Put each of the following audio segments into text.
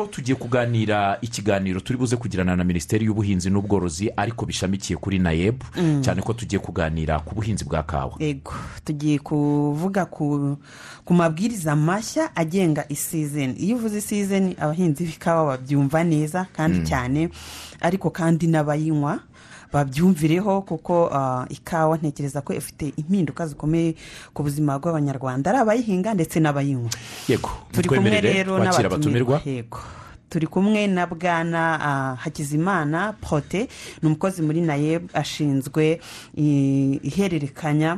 gato tugiye kuganira ikiganiro turi buze kugirana na Minisiteri y'Ubuhinzi n'Ubworozi ariko bishamikiye kuri NAEB cyane ko tugiye kuganira ku buhinzi bwa kawa. Yego tugiye kuvuga ku mabwiriza mashya agenga isizeni. Iyo uvuze isizeni abahinzi b'ikawa babyumva neza kandi cyane ariko kandi n'abayinywa babyumvireho kuko ikawa ntekereza ko ifite impinduka zikomeye ku buzima bw'abanyarwanda ari abayihinga ndetse n'abayinywa. Yego turi kumwe rero n'abatumirwa. Yego turi kumwe na Bwana Hakizimana Protais ni umukozi muri NAEB ashinzwe ihererekanya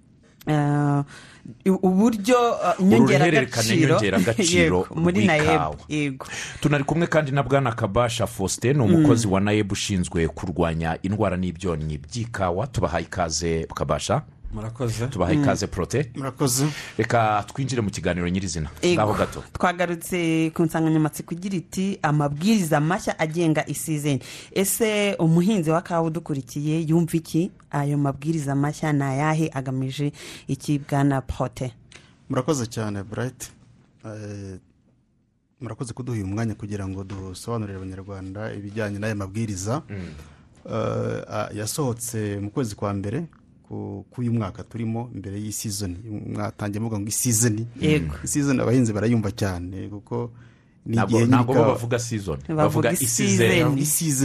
uburyo inyongeragaciro muri NAEB. Yego tunari kumwe kandi na Bwana Kabasha Faustin ni umukozi wa NAEB ushinzwe kurwanya indwara n'ibyonnyi by'ikawa. Tubahaye ikaze Kabasha. Murakoze. Tubahaye ikaze Protais. Murakoze. Reka twinjire mu kiganiro nyirizina ngaho gato. Twagarutse ku nsanganyamatsiko igira iti amabwiriza mashya agenga isizeni. Ese umuhinzi wa kawa udukurikiye yumva iki? Ayo mabwiriza mashya ni ayahe, agamije iki Bwana Protais? Murakoze cyane Bright. Murakoze kuduha uyu mwanya kugira ngo dusobanurire abanyarwanda ibijyanye n'aya mabwiriza. Yasohotse mu kwezi kwa mbere k'uyu mwaka turimo imbere y'isizoni. Mwatangiye muvuga ngo isizoni. Isizoni abahinzi barayumva cyane kuko ntabwo bavuga season, bavuga isizeni.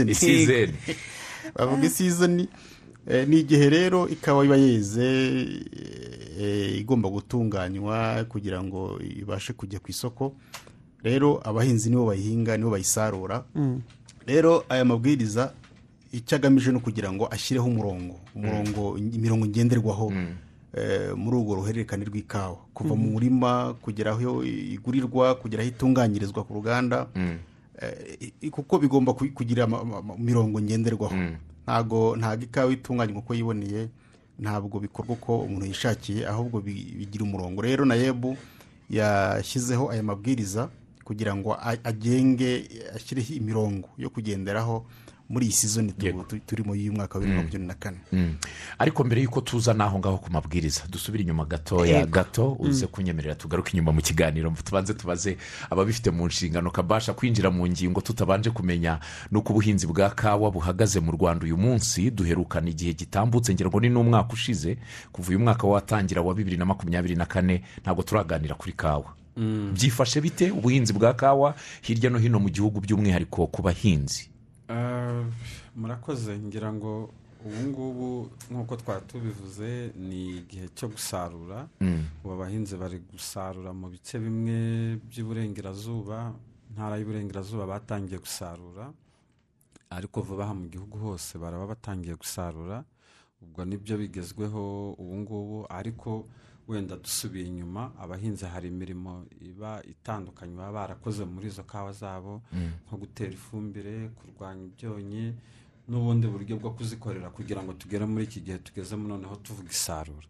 Bavuga isizoni. Ni igihe rero ikawa iba yeze igomba gutunganywa kugira ngo ibashe kujya ku isoko. Rero abahinzi nibo bayihinga, nibo bayisarura. Rero aya mabwiriza icyo agamije no kugira ngo ashyireho imirongo ngenderwaho muri urwo ruhererekane rw'ikawa kuva mu murima kugera aho igurirwa, kugera aho itunganyirizwa ku ruganda, kuko bigomba kugira mirongo ngenderwaho. Ntago ikawa itunganywa uko yiboneye, ntabwo bikorwa uko umuntu yishakiye, ahubwo bigira umurongo. Rero NAEB yashyizeho aya mabwiriza kugira ngo agenge, ashyireho imirongo yo kugenderaho muri iyi season turimo y'uyu mwaka wa 2024. Ariko mbere yuko tuza naho ngaho ku mabwiriza dusubira inyuma gato uze kunyemerera tugaruka inyuma mu kiganiro tubanze tubaze ababifite mu nshingano. Kabasha kwinjira mu ngingo tutabanje kumenya nuko ubuhinzi bwa kawa buhagaze mu Rwanda uyu munsi. Duherukana igihe gitambutse ngira ngo ni n'umwaka ushize, kuva uyu mwaka watangira wa 2024 ntabwo turaganira kuri kawa. Byifashe bite ubuhinzi bwa kawa hirya no hino mu gihugu by'umwihariko ku bahinzi? Murakoze. Ngira ngo ubu ngubu nk'uko twatubivuze ni igihe cyo gusarura. Ubu abahinzi bari gusarura mu bice bimwe by'Iburengerazuba, ntara y'Iburengerazuba batangiye gusarura, ariko vuba aha mu gihugu hose baraba batangiye gusarura. Ubwo nibyo bigezweho ubu ngubu, ariko wenda dusubiye inyuma, abahinzi hari imirimo iba itandukanye baba barakoze muri izo kawa zabo, nko gutera ifumbire, kurwanya ibyonnyi n'ubundi buryo bwo kuzikorera kugira ngo tugere muri iki gihe tugezemo noneho tuvuga isarura.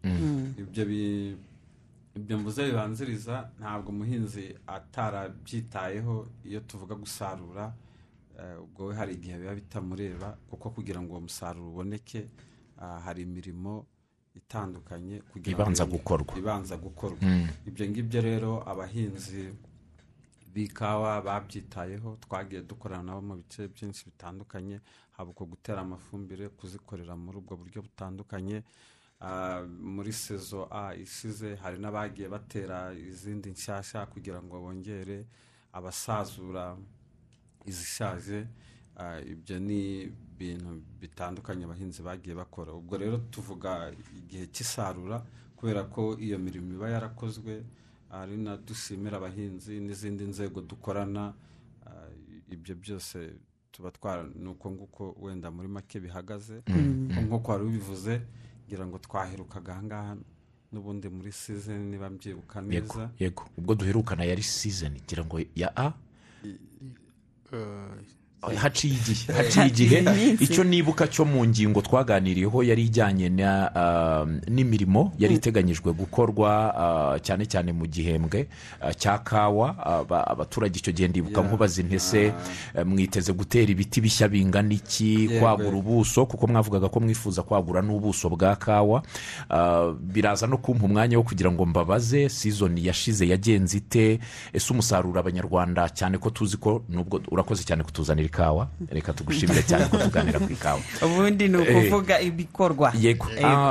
Ibyo mvuze bibanziriza, ntabwo umuhinzi atarabyitayeho iyo tuvuga gusarura. Ubwo we hari igihe biba bitamureba, kuko kugira ngo uwo musaruro uboneke hari imirimo itandukanye ibanza gukorwa. Ibyo ngibyo rero abahinzi b'ikawa babyitayeho, twagiye dukorana nabo mu bice byinshi bitandukanye, haba uko gutera amafumbire, kuzikorera muri ubwo buryo butandukanye. Muri sezo ishize hari n'abagiye batera izindi nshyashya kugira ngo bongere abasazura izishaje. Ibyo ni ibintu bitandukanye abahinzi bagiye bakora. Ubwo rero tuvuga igihe cy'isarura kubera ko iyo mirimo iba yarakozwe. Ari na dushimira abahinzi n'izindi nzego dukorana. Ibyo byose tuba nuko nguko wenda muri make bihagaze. Nk'uko wari ubivuze, ngira ngo twaherukaga ahangaha n'ubundi muri season niba mbyibuka neza. Yego ubwo duherukana yari season ngira ngo ya haciye igihe icyo nibuka cyo mu ngingo twaganiriyeho yari ijyanye n'imirimo yari iteganyijwe gukorwa cyane cyane mu gihembwe cya kawa. Abaturage icyo gihe ndibuka nkubaza intese mwiteze gutera ibiti bishya bingana iki, kwagura ubuso, kuko mwavugaga ko mwifuza kwagura n'ubuso bwa kawa. Biraza no kumpa umwanya wo kugira ngo mbabaze sizoni yashize yagenze ite, ese umusaruro abanyarwanda, cyane ko tuzi ko nubwo urakoze cyane kutuzanira ikawa, reka tugushimire cyane ko tuganira ku ikawa. Ubundi ni ukuvuga ibikorwa. Yego.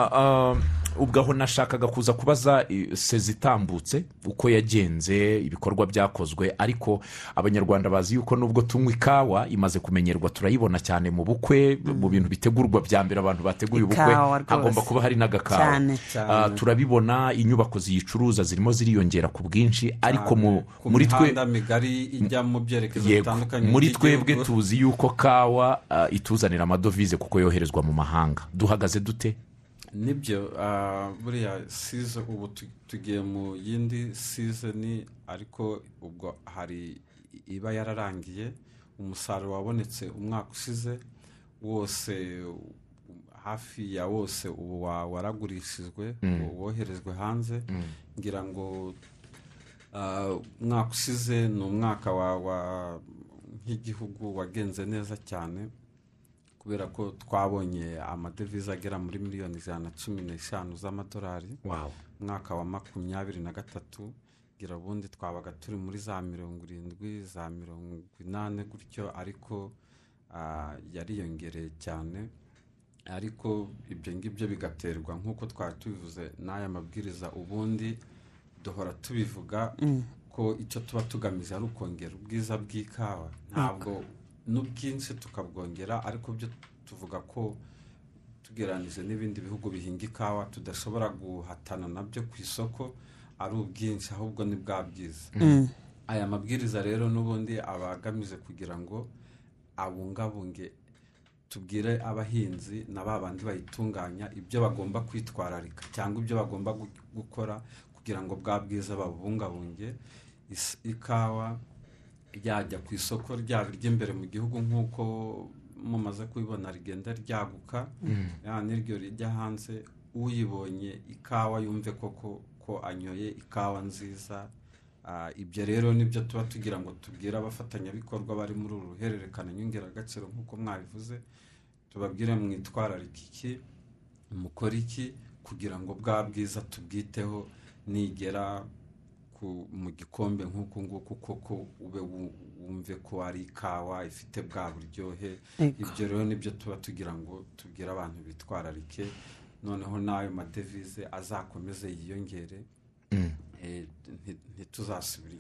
Ubwo aho nashakaga kuza kubaza sezitambutse uko yagenze, ibikorwa byakozwe, ariko abanyarwanda bazi yuko nubwo tunywa ikawa imaze kumenyerwa, turayibona cyane mu bukwe, mu bintu bitegurwa bya mbere abantu bateguye ubukwe hagomba kuba hari n'agakawa. Turabibona inyubako ziyicuruza zirimo ziriyongera ku bwinshi, ariko muri twe migari ijya mu byerekezo bitandukanye, muri twebwe tuzi yuko kawa ituzanira amadovize kuko yoherezwa mu mahanga. Duhagaze dute? Nibyo, buriya season ubu tugiye mu yindi season, ariko ubwo hari iba yararangiye. Umusaruro wabonetse umwaka ushize wose, hafi ya wose ubu waragurishijwe, woherezwe hanze. Ngira ngo umwaka ushize ni umwaka nk'igihugu wagenze neza cyane, kubera ko twabonye amadevize agera muri miliyoni 115 z'amadolari. Mwaka wa 2023 ngira ubundi twabaga turi muri za 70 za 80 gutyo, ariko yariyongereye cyane. Ariko ibyo ngibyo bigaterwa nk'uko twari tubivuze n'aya mabwiriza. Ubundi duhora tubivuga ko icyo tuba tugamije ari ukongera ubwiza bw'ikawa, ntabwo n'ubwinshi tukabwongera, ariko byo tuvuga ko tugeranije n'ibindi bihugu bihinga ikawa tudashobora guhatana nabyo ku isoko ari ubwinshi, ahubwo ni bwa bwiza. Aya mabwiriza rero n'ubundi abagamije kugira ngo abungabunge, tubwire abahinzi na babandi bayitunganya ibyo bagomba kwitwararika cyangwa ibyo bagomba gukora kugira ngo bwa bwiza babungabunge. Ikawa ryajya ku isoko ryaba ry'imbere mu gihugu nk'uko mumaze kubibona rigenda ryaguka, n'iryo rijya hanze, uyibonye ikawa yumve koko ko anyoye ikawa nziza. Ibyo rero nibyo tuba tugira ngo tubwire abafatanyabikorwa bari muri uru ruhererekane nyongeragaciro nk'uko mwabivuze, tubabwire mwitwararika iki, mukora iki kugira ngo bwa bwiza tubwiteho, nigera mu gikombe nk'uku nguku koko ube wumve ko ari ikawa ifite bwa buryohe. Ibyo rero nibyo tuba tugira ngo tubwire abantu bitwararike, noneho n'ayo madevize azakomeze yiyongere, ntituzasubira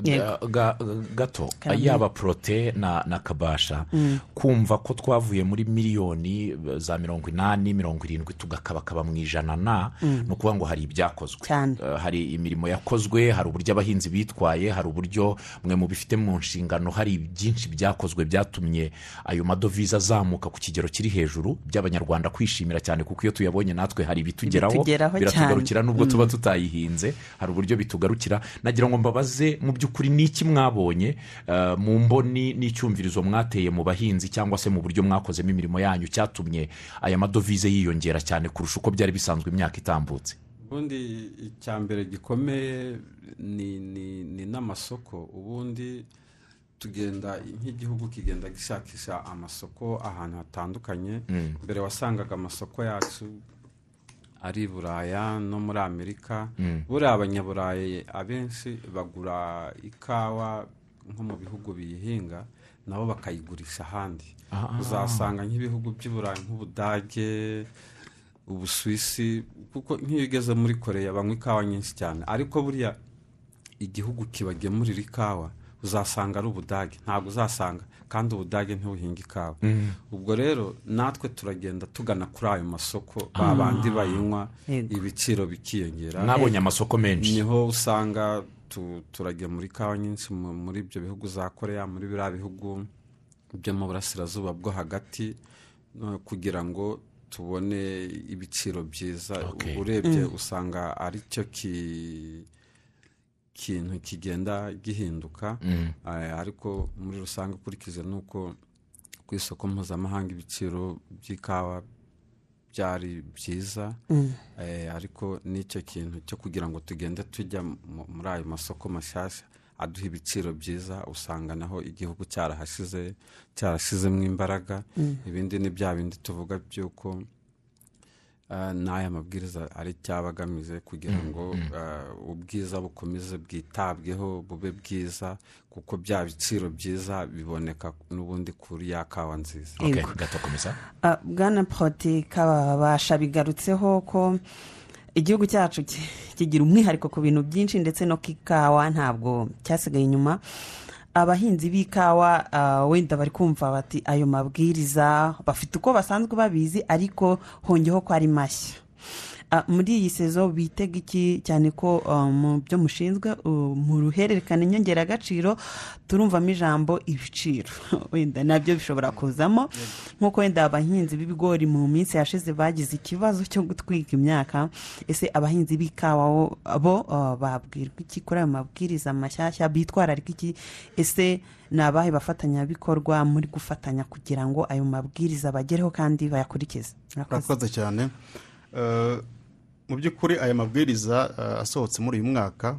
gato. Yaba Prote na Kabasha, kumva ko twavuye muri miliyoni za 80-70 tugakabakaba mu ijana, no kuvuga ngo hari ibyakozwe, hari imirimo yakozwe, hari uburyo abahinzi bitwaye, hari uburyo mwe mu bifite mu nshingano, hari byinshi byakozwe byatumye ayo madovize azamuka ku kigero kiri hejuru, by'abanyarwanda kwishimira cyane, kuko iyo tuyabonye natwe hari bitugeraho, biratugarukira nubwo tuba tutayihinze, hari uburyo bitugarukira. Nagira ngo mbabaze mu by'ukuri n'iki mwabonye mu mboni n'icyumvirizo mwateye mu bahinzi, cyangwa se mu buryo mwakozemo imirimo yanyu, cyatumye aya madovize yiyongera cyane kurusha uko byari bisanzwe imyaka itambutse? Ubundi icya mbere gikomeye ni n'amasoko. Ubundi tugenda nk'igihugu kigenda gishakisha amasoko ahantu hatandukanye. Mbere wasangaga amasoko yacu ari Buraya no muri Amerika. Buriya abanyaburayi abenshi bagura ikawa nko mu bihugu biyihinga, nabo bakayigurisha ahandi. Uzasanga nk'ibihugu by'Iburayi nk'Ubudage, Ubusuwisi, kuko nk'iyo ugeze muri Korea banywa ikawa nyinshi cyane, ariko buriya igihugu kibagemurira ikawa uzasanga ari Ubudage, ntabwo uzasanga, kandi Ubudage ntibuhinga ikawa. Ubwo rero natwe turagenda tugana kuri ayo masoko, babandi bayinywa, ibiciro bikiyongera. Nabonye amasoko menshi, niho usanga turagemura ikawa nyinshi muri ibyo bihugu za Korea, muri biriya bihugu byo mu burasirazuba bwo hagati, kugira ngo tubone ibiciro byiza. Urebye usanga ari cyo kintu kigenda gihinduka, ariko muri rusange ukurikije nuko ku isoko mpuzamahanga ibiciro by'ikawa byari byiza, ariko n'icyo kintu cyo kugira ngo tugende tujya muri ayo masoko mashyashya aduha ibiciro byiza, usanga naho igihugu cyarashyizemo imbaraga. Ibindi ni bya bindi tuvuga by'uko n'aya mabwiriza ari cyabagamije kugira ngo ubwiza bukomeze bwitabweho bube bwiza, kuko bya biciro byiza biboneka n'ubundi kuri ya kawa nziza. gatokomeza bwana Protais Kabasha bigarutseho ko igihugu cyacu kigira umwihariko ku bintu byinshi, ndetse no k'ikawa ntabwo cyasigaye inyuma. Abahinzi b'ikawa wenda bari kumva bati ayo mabwiriza bafite uko basanzwe babizi, ariko hongeho ko ari mashya. Muri iyi sezo bitega iki, cyane ko mu byo mushinzwe mu ruhererekane nyongeragaciro turumvamo ijambo ibiciro, wenda nabyo bishobora kuzamo, nk'uko wenda abahinzi b'ibigori mu minsi yashize bagize ikibazo cyo gutwika imyaka. Ese abahinzi b'ikawa bo babwirwa iki kuri ayo mabwiriza mashyashya, bitwararika iki? Ese ni abahe bafatanyabikorwa muri gufatanya kugira ngo ayo mabwiriza bagereho kandi bayakurikize? Murakoze cyane. Mu by'ukuri aya mabwiriza asohotse muri uyu mwaka,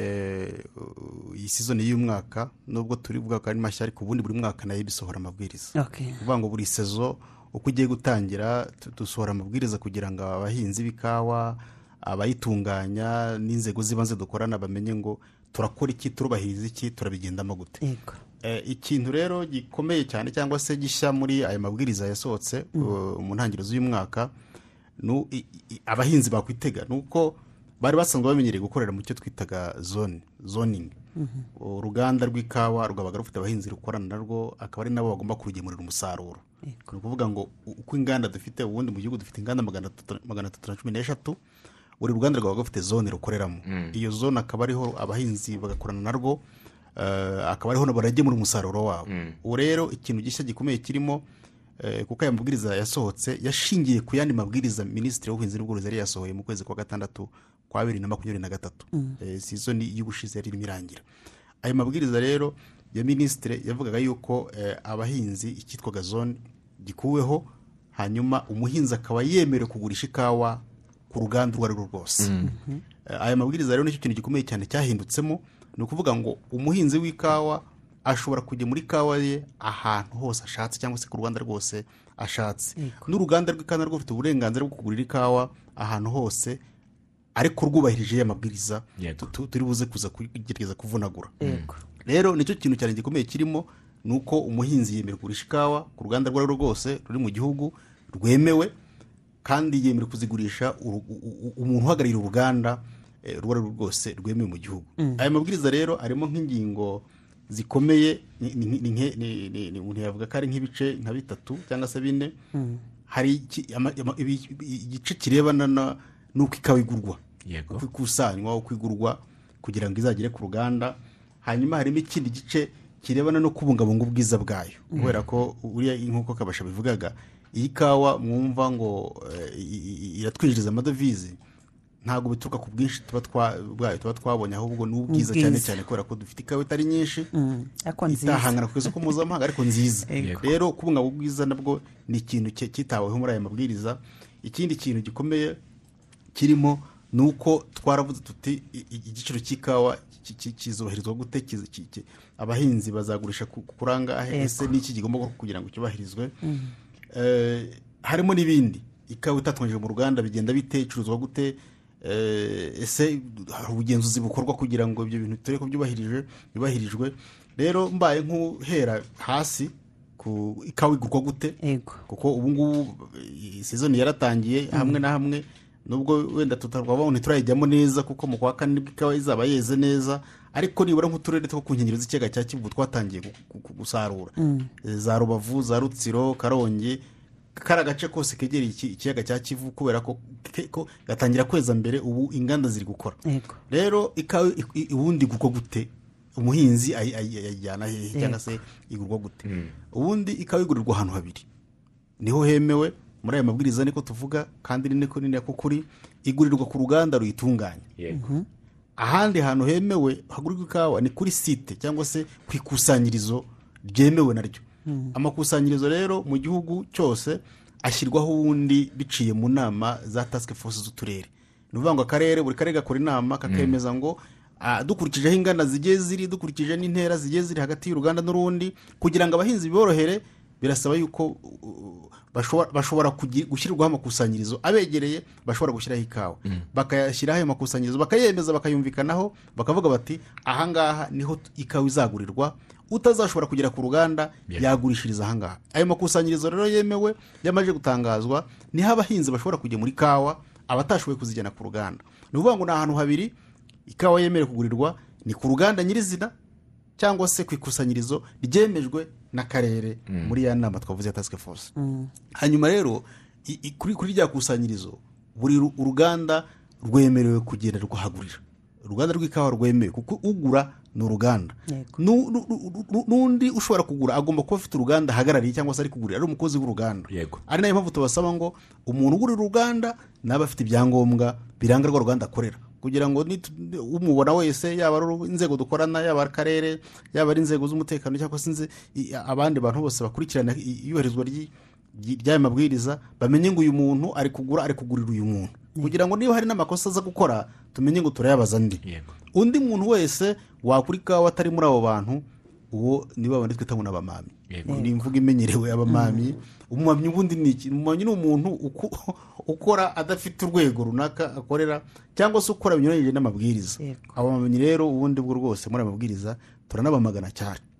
iyi season y'uyu mwaka, nubwo turi bwa ko ari mashya, ariko ubundi buri mwaka nayo bisohora amabwiriza. Kuvuga ngo buri sezo uko ugiye gutangira dusohora amabwiriza kugira ngo abahinzi b'ikawa, abayitunganya n'inzego z'ibanze dukorana bamenye ngo turakora iki, turubahiriza iki, turabigendamo gute. Ikintu rero gikomeye cyane cyangwa se gishya muri aya mabwiriza yasohotse mu ntangiriro z'uyu mwaka, abahinzi bakwitega nuko bari basanzwe bamenyereye gukorera mu cyo twitaga zoning. Uruganda rw'ikawa rwabaga rufite abahinzi rukorana narwo, akaba ari nabo bagomba kurugemurira umusaruro. Ni ukuvuga ngo uko inganda dufite ubundi mu gihugu dufite inganda 313, buri ruganda rwabaga rufite zone rukoreramo. Iyo zone akaba ariho abahinzi bagakorana narwo, akaba ariho baragemura umusaruro wabo. Ubu rero ikintu gishya gikomeye kirimo, kuko aya mabwiriza yasohotse yashingiye ku yandi mabwiriza Minisitiri w'Ubuhinzi n'Ubworozi yari yasohoye mu kwezi kwa gatandatu kwa 2023, season y'ubushize yari imirangira. Aya mabwiriza rero ya Minisitiri yavugaga yuko abahinzi icyitwaga zone gikuweho, hanyuma umuhinzi akaba yemerewe kugurisha ikawa ku ruganda urwo ari rwo rwose. Aya mabwiriza rero nicyo kintu gikomeye cyane cyahindutsemo, ni ukuvuga ngo umuhinzi w'ikawa ashobora kujya muri kawa ye ahantu hose ashatse, cyangwa se ku ruganda rwose ashatse. N'uruganda rw'ikawa rwo rufite uburenganzira bwo kugurira ikawa ahantu hose, ariko rwubahirije amabwiriza turi buze kuza kugerageza kuvunagura. Rero nicyo kintu cyane gikomeye kirimo, nuko umuhinzi yemerewe kugurisha ikawa ku ruganda rwo rwose ruri mu gihugu rwemewe, kandi yemerewe kuzigurisha umuntu uhagararira uruganda rwo rwose rwemewe mu gihugu. Aya mabwiriza rero arimo nk'ingingo zikomeye, umuntu yavuga ko ari nk'ibice nka 3 cyangwa se 4. Hari igice kirebana n'uko ikawa igurwa, uko ikusanywa, uko igurwa kugira ngo izagere ku ruganda. Hanyuma harimo ikindi gice kirebana no kubungabunga ubwiza bwayo, kubera ko uriya nk'uko Kabasha bivugaga, iyi kawa mwumva ngo iratwinjiriza amadovize, ntabwo bituruka ku bwinshi tuba twabonye, ahubwo n'ubwiza cyane cyane, kubera ko dufite ikawa itari nyinshi, itahangana ku isoko mpuzamahanga, ariko nziza. Rero kubungabunga ubwiza nabwo ni ikintu cyitaweho muri aya mabwiriza. Ikindi kintu gikomeye kirimo ni uko twaravuze tuti igiciro cy'ikawa kizubahirizwa gute, abahinzi bazagurisha kurangahe, ese n'iki kigomba kugira ngo cyubahirizwe. Harimo n'ibindi, ikawa itatunganyijwe mu ruganda bigenda bite, icuruzwa gute, ese hari ubugenzuzi bukorwa kugira ngo ibyo bintu turebe ko byubahirijwe. Rero mbaye nk'uhera hasi ku ikawa igurwa gute, kuko ubu ngubu season yaratangiye hamwe na hamwe, nubwo wenda tutarwabona turayijyamo neza, kuko mu kwa kane ikawa izaba yeze neza, ariko nibura nk'uturere two ku nkengero z'ikiyaga cya Kivu twatangiye gusarura, za Rubavu, za Rutsiro, Karongi, kari agace kose kegereye ikiyaga cya Kivu, kubera ko gatangira kweza mbere, ubu inganda ziri gukora. Rero ikawa ubundi igurwa gute, umuhinzi ayijyana hehe, cyangwa se igurwa gute? Ubundi ikawa igurirwa ahantu habiri, niho hemewe muri aya mabwiriza, niko tuvuga, kandi niko kuri igurirwa ku ruganda ruyitunganya. Ahandi hantu hemewe hagurirwa ikawa ni kuri site, cyangwa se ku ikusanyirizo ryemewe naryo. amakusanyirizo rero mu gihugu cyose ashyirwaho ubundi biciye mu nama za task force z'uturere. ni ukuvuga ngo akarere, buri karere gakora inama kakemeza ngo dukurikije aho ingana zigiye ziri, dukurikije n'intera zigiye ziri hagati y'uruganda n'urundi, kugira ngo abahinzi biborohere birasaba yuko bashobora gushyirwaho amakusanyirizo abegereye, bashobora gushyiraho ikawa bakayashyiraho ayo makusanyirizo, bakayemeza, bakayumvikanaho, bakavuga bati ahangaha niho ikawa izagurirwa, utazashobora kugera ku ruganda yagurishiriza ahangaha. Ayo makusanyirizo rero yemewe yamaze gutangazwa, niho abahinzi bashobora kujya muri kawa, abatashoboye kuzijyana ku ruganda. Ni ukuvuga ngo ni ahantu habiri ikawa yemerewe kugurirwa, ni ku ruganda nyirizina cyangwa se ku ikusanyirizo ryemejwe n'akarere muri ya nama twavuze ya task force. Hanyuma rero kuri rya kusanyirizo buri uruganda rwemerewe kugenda rwahagurira. Uruganda rw'ikawa rwemewe kuko ugura ni uruganda. N'undi ushobora kugura agomba kuba afite uruganda ahagarariye cyangwa se ari kugurira ari umukozi w'uruganda. Ari nayo mpamvu tubasaba ngo umuntu ugurira uruganda nabe afite ibyangombwa biranga rwa ruganda akorera, kugira ngo umubona wese, yaba ari inzego dukorana, yaba ari akarere, yaba ari inzego z'umutekano cyangwa se abandi bantu bose bakurikirana iyubahirizwa ry'aya mabwiriza, bamenye ngo uyu muntu ari kugurira uyu muntu, kugira ngo niba hari n'amakosa aza gukora tumenye ngo turayabaza undi muntu wese wakuri kawa atari muri abo bantu, uwo niba bandi twita ngo n'abamami. Ni imvuga imenyerewe abamami. Umumamyi ubundi ni iki? Umumamyi ni umuntu ukora adafite urwego runaka akorera cyangwa se ukora binyuranyije n'amabwiriza. Abamamyi rero ubundi bwo rwose muri amabwiriza turabamagana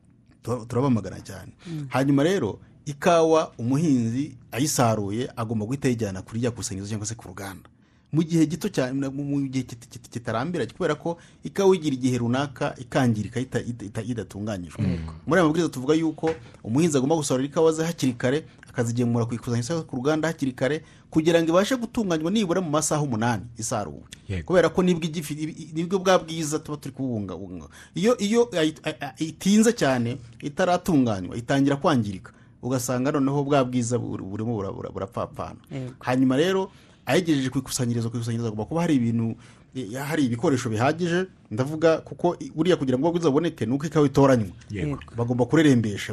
cyane. Hanyuma rero ikawa umuhinzi ayisaruye agomba guhita yijyana kuri rya kusanyirizo cyangwa se ku ruganda mu gihe gito cyane, mu gihe kitarambira, kubera ko ikawa igira igihe runaka ikangirika idatunganyijwe. Muri aya mabwiriza tuvuga yuko umuhinzi agomba gusarura ikawa ze hakiri kare, akazigemura ku ikusanyirizo ku ruganda hakiri kare, kugira ngo ibashe gutunganywa nibura mu masaha 8 isaruwe. Kubera ko nibwo bwa bwiza tuba turi kubungabunga. Iyo itinze cyane itaratunganywa itangira kwangirika, ugasanga noneho bwa bwiza burimo burapfapfana. Hanyuma rero ayegejeje ku ikusanyirizo agomba kuba hari ibikoresho bihagije, ndavuga kuko buriya kugira ngo bwiza buboneke nuko ikawa itoranywa. Bagomba kurerembesha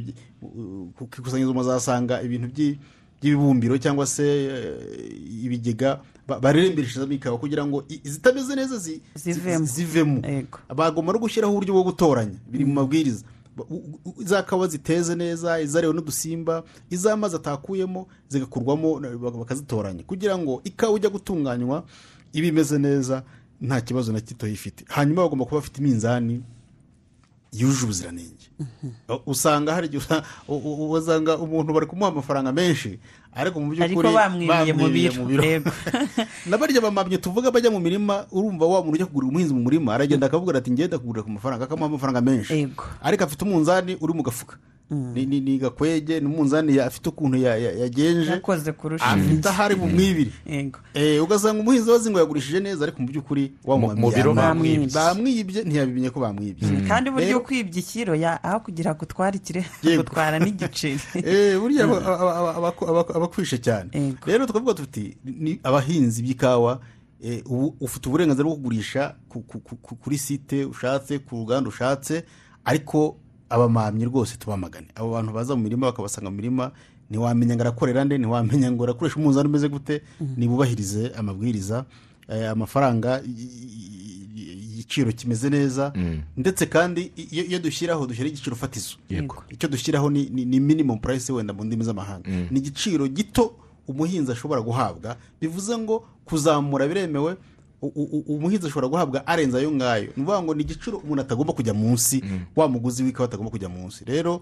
ku ikusanyirizo muzasanga ibintu by'ibibumbiro cyangwa se ibigega barerembesha ikawa kugira ngo zitameze neza zivemo. Bagomba no gushyiraho uburyo bwo gutoranya, biri mu mabwiriza. Za kawa ziteze neza, izarewe n'udusimba, iz'amazi atakuyemo zigakurwamo bakazitoranya, kugira ngo ikawa ujya gutunganywa iba imeze neza nta kibazo na gito ifite. Hanyuma bagomba kuba bafite iminzani yuje ubuziranenge. Usanga hari uzanga umuntu bari kumuha amafaranga menshi, ariko mu by'ukuri bamwibiye mu biro. Nabarya bamamye tuvuga bajya mu mirima, urumva wa muntu ujya kugura umuhinzi mu murima aragenda akavuga ati ngenda kugura ku mafaranga, akamuha amafaranga menshi, ariko afite umunzani uri mu gafuka, ni gakwege, n'umunzani afite ukuntu yagenje afite ahari mu mwibiri. Ugasanga umuhinzi wazi ngo yagurishije neza, ariko mu by'ukuri mu biro bamwibye, ntiyabimenye ko bamwibye. Kandi buryo kwibye ikiro aho kugira ngo utwarikire gutwara n'igiceri. Buriya abakwishe cyane. Rero tukavuga tuti ni abahinzi b'ikawa, ufite uburenganzira bwo kugurisha kuri site ushatse, ku ruganda ushatse, ariko abamamyi rwose tubamagane. Abo bantu baza mu mirima bakabasanga mu mirima, ntiwamenya ngo arakorera nde, ntiwamenya ngo arakoresha umunzani umeze gute. Nibubahirize amabwiriza, amafaranga, igiciro kimeze neza, ndetse kandi iyo dushyira igiciro fatizo. Icyo dushyiraho ni minimum price, wenda mu ndimi z'amahanga ni igiciro gito umuhinzi ashobora guhabwa. Bivuze ngo kuzamura biremewe, umuhinzi ashobora guhabwa arenza ayo ngayo. Ni ukuvuga ngo ni igiciro umuntu atagomba kujya munsi, wa muguzi w'ikawa atagomba kujya munsi. Rero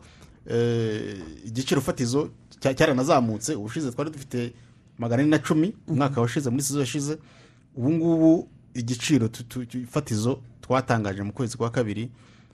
igiciro fatizo cyaranazamutse. Ubushize twari dufite 410 umwaka washize, muri sezo yashize. Ubu ngubu igiciro fatizo twatangaje mu kwezi kwa kabiri,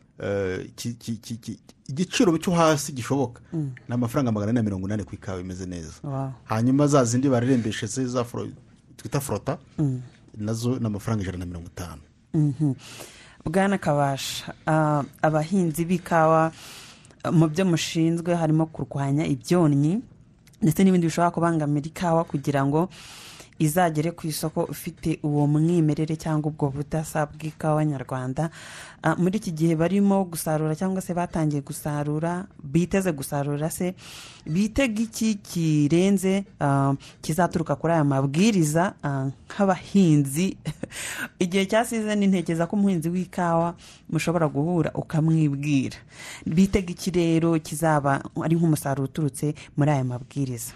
igiciro cyo hasi gishoboka ni amafaranga 480 ku ikawa imeze neza. Hanyuma za zindi barerembeshe za twita frota, nazo ni amafaranga 150. Bwana Kabasha, abahinzi b'ikawa mu byo mushinzwe harimo kurwanya ibyonnyi ndetse n'ibindi bishobora kubangamira ikawa, kugira ngo izagere ku isoko ufite uwo mwimerere cyangwa ubwo budasa bw'ikawa nyarwanda. Muri iki gihe barimo gusarura cyangwa se batangiye gusarura, biteze gusarura, se bitega iki kirenze kizaturuka kuri aya mabwiriza nk'abahinzi? Igihe cya sizeni ntekereza ko umuhinzi w'ikawa mushobora guhura ukamwibwira, bitega iki rero kizaba ari nk'umusaruro uturutse muri aya mabwiriza?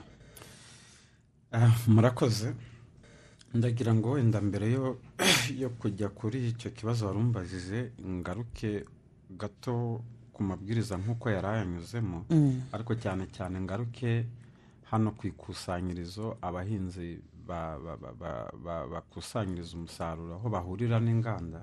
Murakoze. Ndagira ngo wenda mbere yo kujya kuri icyo kibazo warumbajije ngaruke gato ku mabwiriza nk'uko yari ayanyuzemo, ariko cyane cyane ngaruke hano ku ikusanyirizo abahinzi bakusanyiriza umusaruro aho bahurira n'inganda.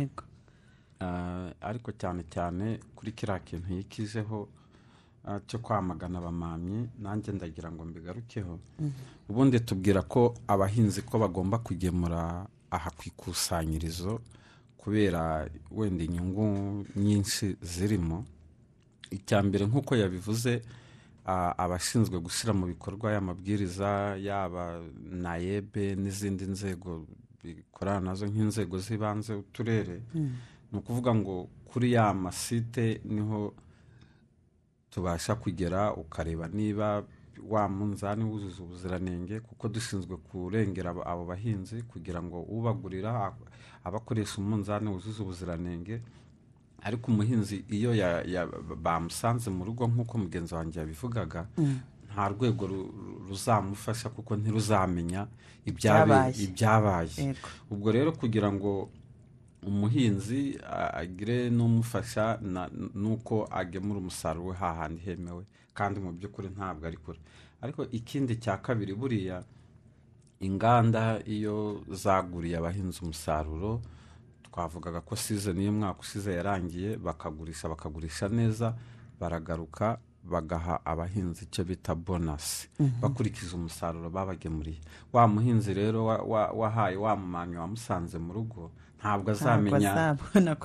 Ariko cyane cyane kuri kiriya kintu yikijeho cyo kwamagana abamamyi, nanjye ndagira ngo mbigarukeho. Ubundi tubwira ko abahinzi ko bagomba kugemura aha ku ikusanyirizo kubera wenda inyungu nyinshi zirimo. Icya mbere nk'uko yabivuze, abashinzwe gushyira mu bikorwa y'amabwiriza yaba nayebe n'izindi nzego bikorana nazo nk'inzego z'ibanze, uturere, ni ukuvuga ngo kuri ya masite niho tubasha kugera ukareba niba wa munzani wujuje ubuziranenge, kuko dushinzwe kurengera abo bahinzi kugira ngo ubagurira abakoresha umunzani wujuje ubuziranenge. Ariko umuhinzi iyo bamusanze mu rugo nk'uko mugenzi wanjye yabivugaga, nta rwego ruzamufasha kuko ntiruzamenya ibyabaye. Ubwo rero kugira ngo umuhinzi agire n'umufasha nuko agemura umusaruro we hahandi hemewe, kandi mu by'ukuri ntabwo ari kure. Ariko ikindi cya kabiri, buriya inganda iyo zaguriye abahinzi umusaruro, twavugaga ko season y'umwaka ushize yarangiye, bakagurisha neza, baragaruka bagaha abahinzi icyo bita bonus bakurikije umusaruro babagemuriye. Wa muhinzi rero wahaye wa mumamyi wamusanze mu rugo ntabwo azamenya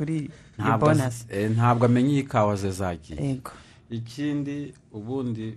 ntabwo amenya ikawa ze zagiye. Ikindi ubundi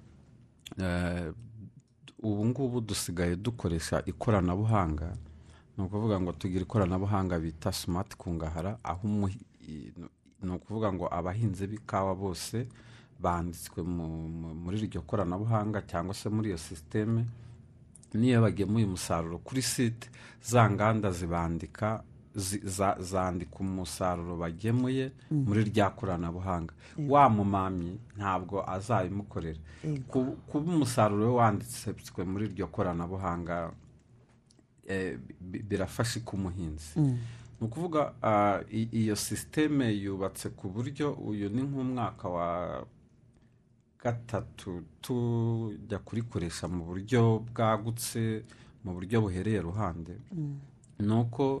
ubu ngubu dusigaye dukoresha ikoranabuhanga, ni ukuvuga ngo tugira ikoranabuhanga bita smart kungahara, aho ni ukuvuga ngo abahinzi b'ikawa bose banditswe muri iryo koranabuhanga cyangwa se muri iyo sisiteme. Niyo bagemuye umusaruro kuri site, za nganda zibandika zandika umusaruro bagemuye muri rya koranabuhanga. Wa mumamyi ntabwo azabimukorera. Kuba umusaruro we wanditswe muri iryo koranabuhanga birafasha ku muhinzi. Ni ukuvuga iyo sisiteme yubatse ku buryo uyu ni nk'umwaka wa gatatu tujya kurikoresha mu buryo bwagutse, mu buryo buhereye ruhande. Ni uko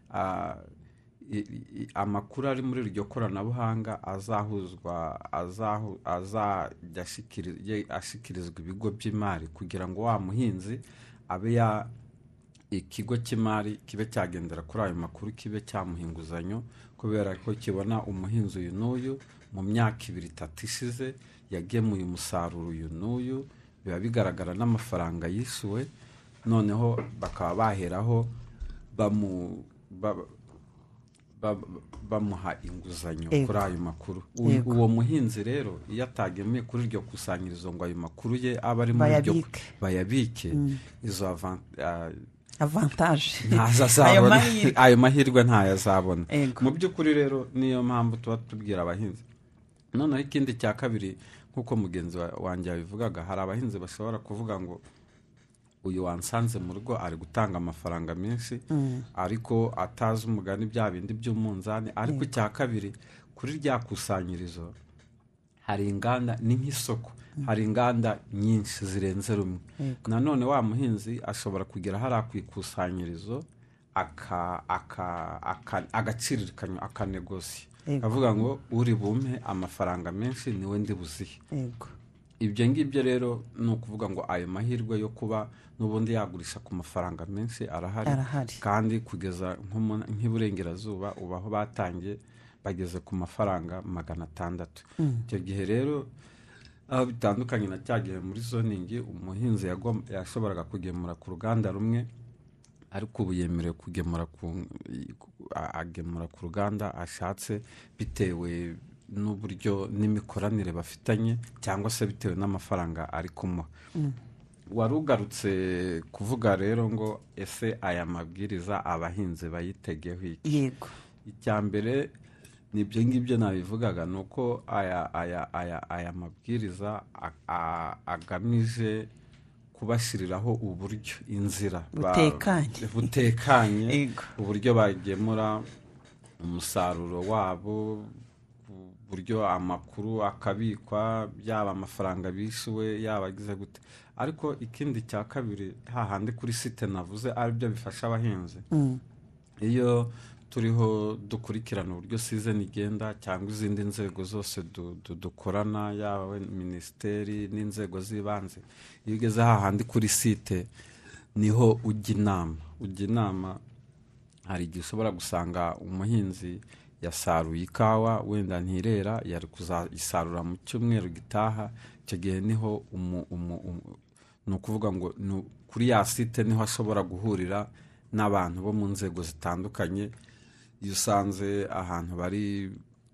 amakuru ari muri iryo koranabuhanga azahuzwa, azajya ashyikirizwa ibigo by'imari kugira ngo wa muhinzi abe ikigo cy'imari kibe cyagendera kuri ayo makuru, kibe cyamuha inguzanyo, kubera ko kibona umuhinzi uyu n'uyu mu myaka 2-3 ishize yagemuye umusaruro uyu n'uyu, biba bigaragara n'amafaranga yishyuwe, noneho bakaba baheraho bamuha inguzanyo kuri ayo makuru. Uwo muhinzi rero iyo atagemuye kuri iryo kusanyirizo ngo ayo makuru ye aba ari muri iryo bayabike, izo avantage ayo mahirwe ntayazabona. Mu by'ukuri rero niyo mpamvu tuba tubwira abahinzi. Noneho ikindi cya kabiri, nk'uko mugenzi wanjye yabivugaga, hari abahinzi bashobora kuvuga ngo uyu wansanze mu rugo ari gutanga amafaranga menshi, ariko atazi umugani bya bindi by'umunzani. Ariko icya kabiri, kuri rya kusanyirizo hari inganda, ni nk'isoko, hari inganda nyinshi zirenze rumwe. Nanone wa muhinzi ashobora kugera hariya ku ikusanyirizo agaciririkanya, akanegosiya, avuga ngo uri bumpe amafaranga menshi niwe ndi buzihe. Ibyo ngibyo rero ni ukuvuga ngo ayo mahirwe yo kuba n'ubundi yagurisha ku mafaranga menshi arahari. Kandi kugeza nk'iburengerazuba ubaho batangiye bageze ku mafaranga 600. Icyo gihe rero aho bitandukanye na cya gihe muri zoningi umuhinzi yashoboraga kugemura ku ruganda rumwe, ariko ubu yemerewe agemura ku ruganda ashatse bitewe n'uburyo n'imikoranire bafitanye cyangwa se bitewe n'amafaranga ari kumuha. wari ugarutse kuvuga rero ngo ese aya mabwiriza abahinzi bayitegeho iki? yego icya mbere nibyo ngibyo nabivugaga ni uko aya mabwiriza agamije kubashyiriraho uburyo, inzira butekanye uburyo bagemura umusaruro wabo, uburyo amakuru akabikwa, yaba amafaranga bishyuwe yaba agize gute. Ariko ikindi cya kabiri hahandi kuri site navuze aribyo bifasha abahinzi, iyo turiho dukurikirana uburyo season igenda cyangwa izindi nzego zose dukorana, yaba minisiteri n'inzego z'ibanze, iyo ugeze hahandi kuri site niho ujya inama. Hari igihe ushobora gusanga umuhinzi yasaruye ikawa wenda ntirera, yari kuzayisarura mu cyumweru gitaha. Icyo gihe niho ni ukuvuga ngo kuri ya site niho ashobora guhurira n'abantu bo mu nzego zitandukanye. Iyo usanze ahantu bari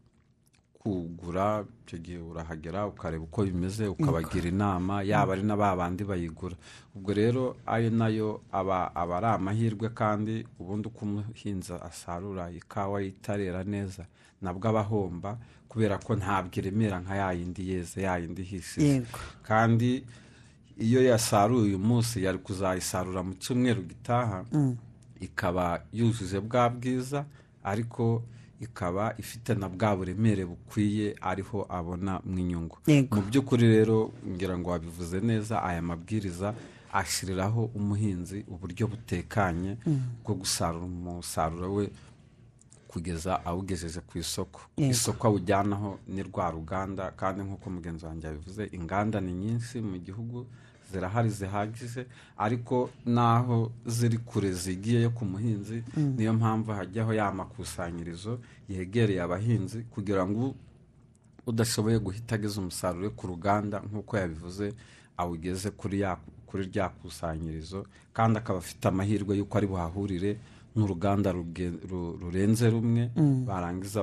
kugura, icyo gihe urahagera ukareba uko bimeze, ukabagira inama, yaba ari na ba bandi bayigura. Ubwo rero ayo nayo aba ari amahirwe, kandi ubundi uko umuhinzi asarura ikawa itarera neza nabwo aba ahomba, kubera ko ntabwo iremera nka yayindi yeze, yayindi ihishije. Kandi iyo yasaruye uyu munsi yari kuzayisarura mu cyumweru gitaha, ikaba yujuje bwa bwiza, ariko ikaba ifite na bwa buremere bukwiye, ariho abona mu inyungu. Mu by'ukuri rero ngira ngo wabivuze neza, aya mabwiriza ashyiriraho umuhinzi uburyo butekanye bwo gusarura umusaruro we kugeza awugejeje ku isoko. Isoko awujyanaho ni rwa ruganda, kandi nk'uko mugenzi wanjye yabivuze, inganda ni nyinshi mu gihugu, zirahari zihagije, ariko naho ziri kure zigiyeyo ku muhinzi. Niyo mpamvu hajyaho ya makusanyirizo yegereye abahinzi, kugira ngo udashoboye guhita ageza umusaruro ku ruganda nk'uko yabivuze, awugeze kuri rya kusanyirizo, kandi akaba afite amahirwe y'uko ari buhahurire n'uruganda rurenze rumwe, barangiza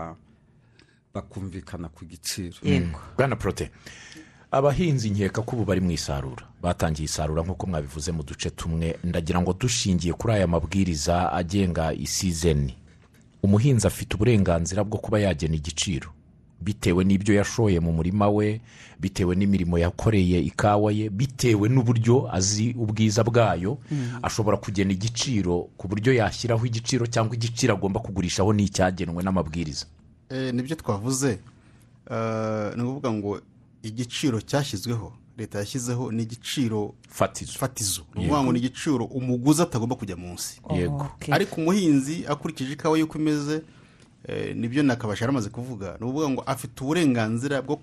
bakumvikana ku giciro. Bwana Prote, abahinzi nkeka ko ubu bari mu isarura, batangiye isarura nk'uko mwabivuze mu duce tumwe. Ndagira ngo dushingiye kuri aya mabwiriza agenga isizeni, umuhinzi afite uburenganzira bwo kuba yagena igiciro bitewe n'ibyo yashoye mu murima we, bitewe n'imirimo yakoreye ikawa ye, bitewe n'uburyo azi ubwiza bwayo. Ashobora kugena igiciro ku buryo yashyiraho igiciro, cyangwa igiciro agomba kugurishaho n'icyagenwe n'amabwiriza. Nibyo twavuze, ni ukuvuga ngo igiciro cyashyizweho, leta yashyizeho ni igiciro fatizo. Ni ukuvuga ngo ni igiciro umuguzi atagomba kujya munsi. Ariko umuhinzi akurikije ikawa y'uko imeze, nibyo nakabasha yaramaze kuvuga, ni ukuvuga ngo afite uburenganzira bwo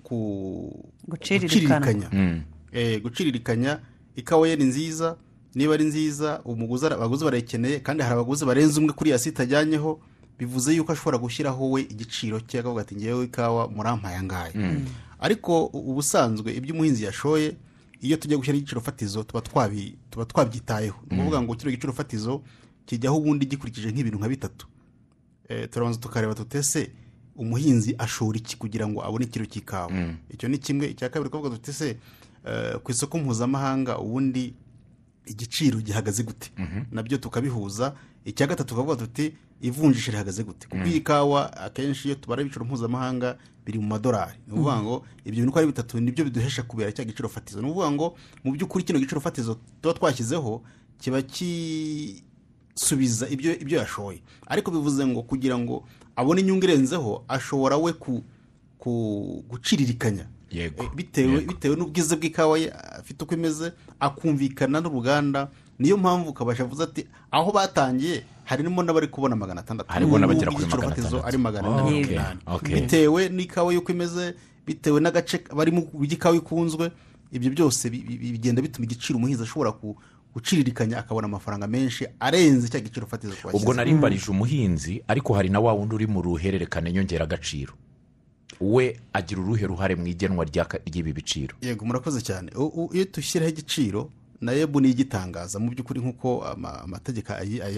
guciririkanya ikawa ye ni nziza. Niba ari nziza, abaguzi barayikeneye, kandi hari abaguzi barenze umwe kuri ya site ajyanyeho, bivuze yuko ashobora gushyiraho we igiciro cye, akavuga ati ngewe ikawa murampaye angahe. Ariko ubusanzwe ibyo umuhinzi yashoye, iyo tujya gushyira igiciro fatizo tuba twabyitayeho. Ni ukuvuga ngo kino giciro fatizo kijyaho ubundi gikurikije nk'ibintu nka bitatu. Turabanza tukareba tutese umuhinzi ashora iki kugira ngo abone ikiro cy'ikawa. Icyo ni kimwe. Icya kabiri tukavuga tutese ku isoko mpuzamahanga ubundi igiciro gihagaze gute, nabyo tukabihuza. Icya gatatu tukavuga tuti ivunjisha rihagaze gute, kuko iyi kawa akenshi iyo tubara ibiciro mpuzamahanga biri mu madolari. Ni ukuvuga ngo ibyo bintu uko ari bitatu nibyo biduhesha kubera cya giciro fatizo. Ni ukuvuga ngo mu by'ukuri kino giciro fatizo tuba twashyizeho kiba subiza ibyo yashoye, ariko bivuze ngo kugira ngo abone inyungu irenzeho, ashobora we guciririkanya bitewe n'ubwiza bw'ikawa ye afite uko imeze, akumvikana n'uruganda. Niyo mpamvu ukabasha kuvuga ati aho batangiye harimo n'abari kubona 600, harimo n'abagera kuri fatizo ari 480, bitewe n'ikawa y'uko imeze, bitewe n'agace barimo ikawa ikunzwe. Ibyo byose bigenda bituma igiciro umuhinzi ashobora guciririkanya, akabona amafaranga menshi arenze cya giciro fatizo twashyize. Ubwo narimbarije umuhinzi, ariko hari na wa wundi uri mu ruhererekane nyongera agaciro. we agira uruhe ruhare mu igenwa ry'ibi biciro? yego murakoze cyane. Iyo dushyiraho igiciro na ebu niyo igitangaza mu by'ukuri nk'uko amategeko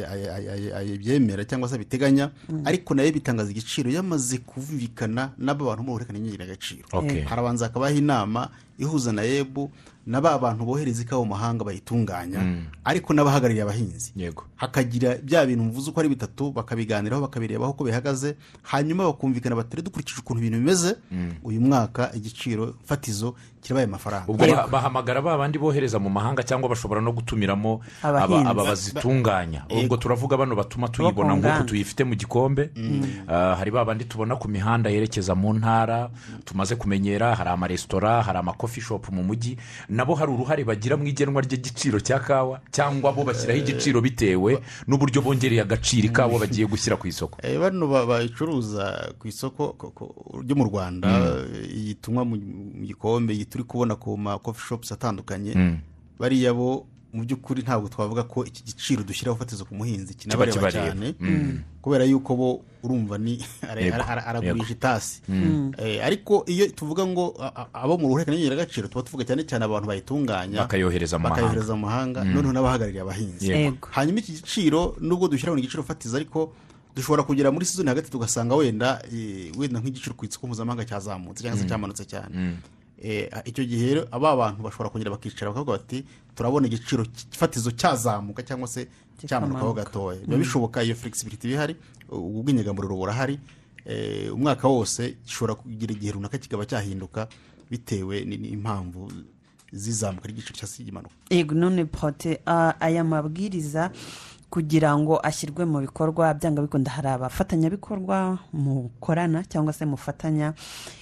abyemera cyangwa se abiteganya, ariko nayo bitangaza igiciro yamaze kumvikana n'aba bantu mu burekane nyir'agaciro. harabanza hakabaho inama ihuza na ebu na ba bantu bohereza ikawa mu mahanga bayitunganya, ariko n'abahagarariye abahinzi. hakagira bya bintu mvuze uko ari bitatu, bakabiganiraho bakabirebaho uko bihagaze, hanyuma bakumvikana batari dukurikije ukuntu ibintu bimeze, uyu mwaka igiciro fatizo kirabaye amafaranga. ubwo bahamagara ba bandi bohereza mu mahanga cyangwa bashobora no gutumiramo aba bazitunganya. ubwo turavuga bano batuma tuyibona nk'uko tuyifite mu gikombe. hari ba bandi tubona ku mihanda yerekeza mu ntara tumaze kumenyera, hari amaresitora, hari amakofi shopu mu mujyi, nabo hari uruhare bagira mu igenwa ry'igiciro cya kawa, cyangwa bo bashyiraho igiciro bitewe n'uburyo bongereye agaciro ikawa bagiye gushyira ku isoko. bano bayicuruza ku isoko ryo mu Rwanda, iyi tunywa mu gikombe, iyi turi kubona ku makofi shopusi atandukanye, bariya bo mu by'ukuri ntabwo twavuga ko iki giciro dushyiraho fatizo ku muhinzi kinabareba cyane, kubera yuko bo urumva ni aragurisha itasi. ariko iyo tuvuga ngo abo mu ruhererekane nyir'agaciro, tuba tuvuga cyane cyane abantu bayitunganya bakayohereza mu mahanga, noneho n'abahagarariye abahinzi. hanyuma iki giciro nubwo dushyiraho igiciro fatizo, ariko dushobora kugera muri sizoni hagati tugasanga wenda nk'igiciro ku isoko mpuzamahanga cyazamutse cyangwa se cyamanutse cyane. icyo gihe rero aba bantu bashobora kongera bakicara bakavuga bati turabona igiciro fatizo cyazamuka cyangwa se cyamanukaho gatoya. biba bishoboka, iyo flexibility bihari, ubwinyagamburiro burahari. umwaka wose gishobora kugira igihe runaka kikaba cyahinduka bitewe n'impamvu zizamuka ry'igiciro cyangwa se igimanuka. yego, none pote aya mabwiriza kugira ngo ashyirwe mu bikorwa, byanga bikunda hari abafatanyabikorwa mukorana cyangwa se mufatanya.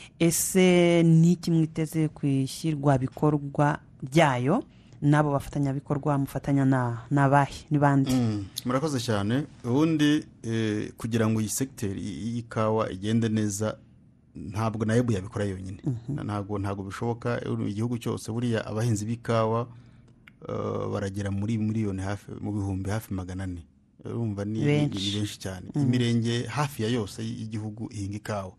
ese ni iki mwiteze ku ishyirwa bikorwa ryayo n'abo bafatanyabikorwa mufatanya n'abahe n'abandi? murakoze cyane. ubundi kugira ngo iyi segiteri y'ikawa igende neza, ntabwo na ebu yabikora yonyine. ntabwo bishoboka. igihugu cyose buriya abahinzi b'ikawa baragera muri miliyoni mu bihumbi hafi 400. urumva ni benshi cyane. imirenge hafi ya yose y'igihugu ihinga ikawa.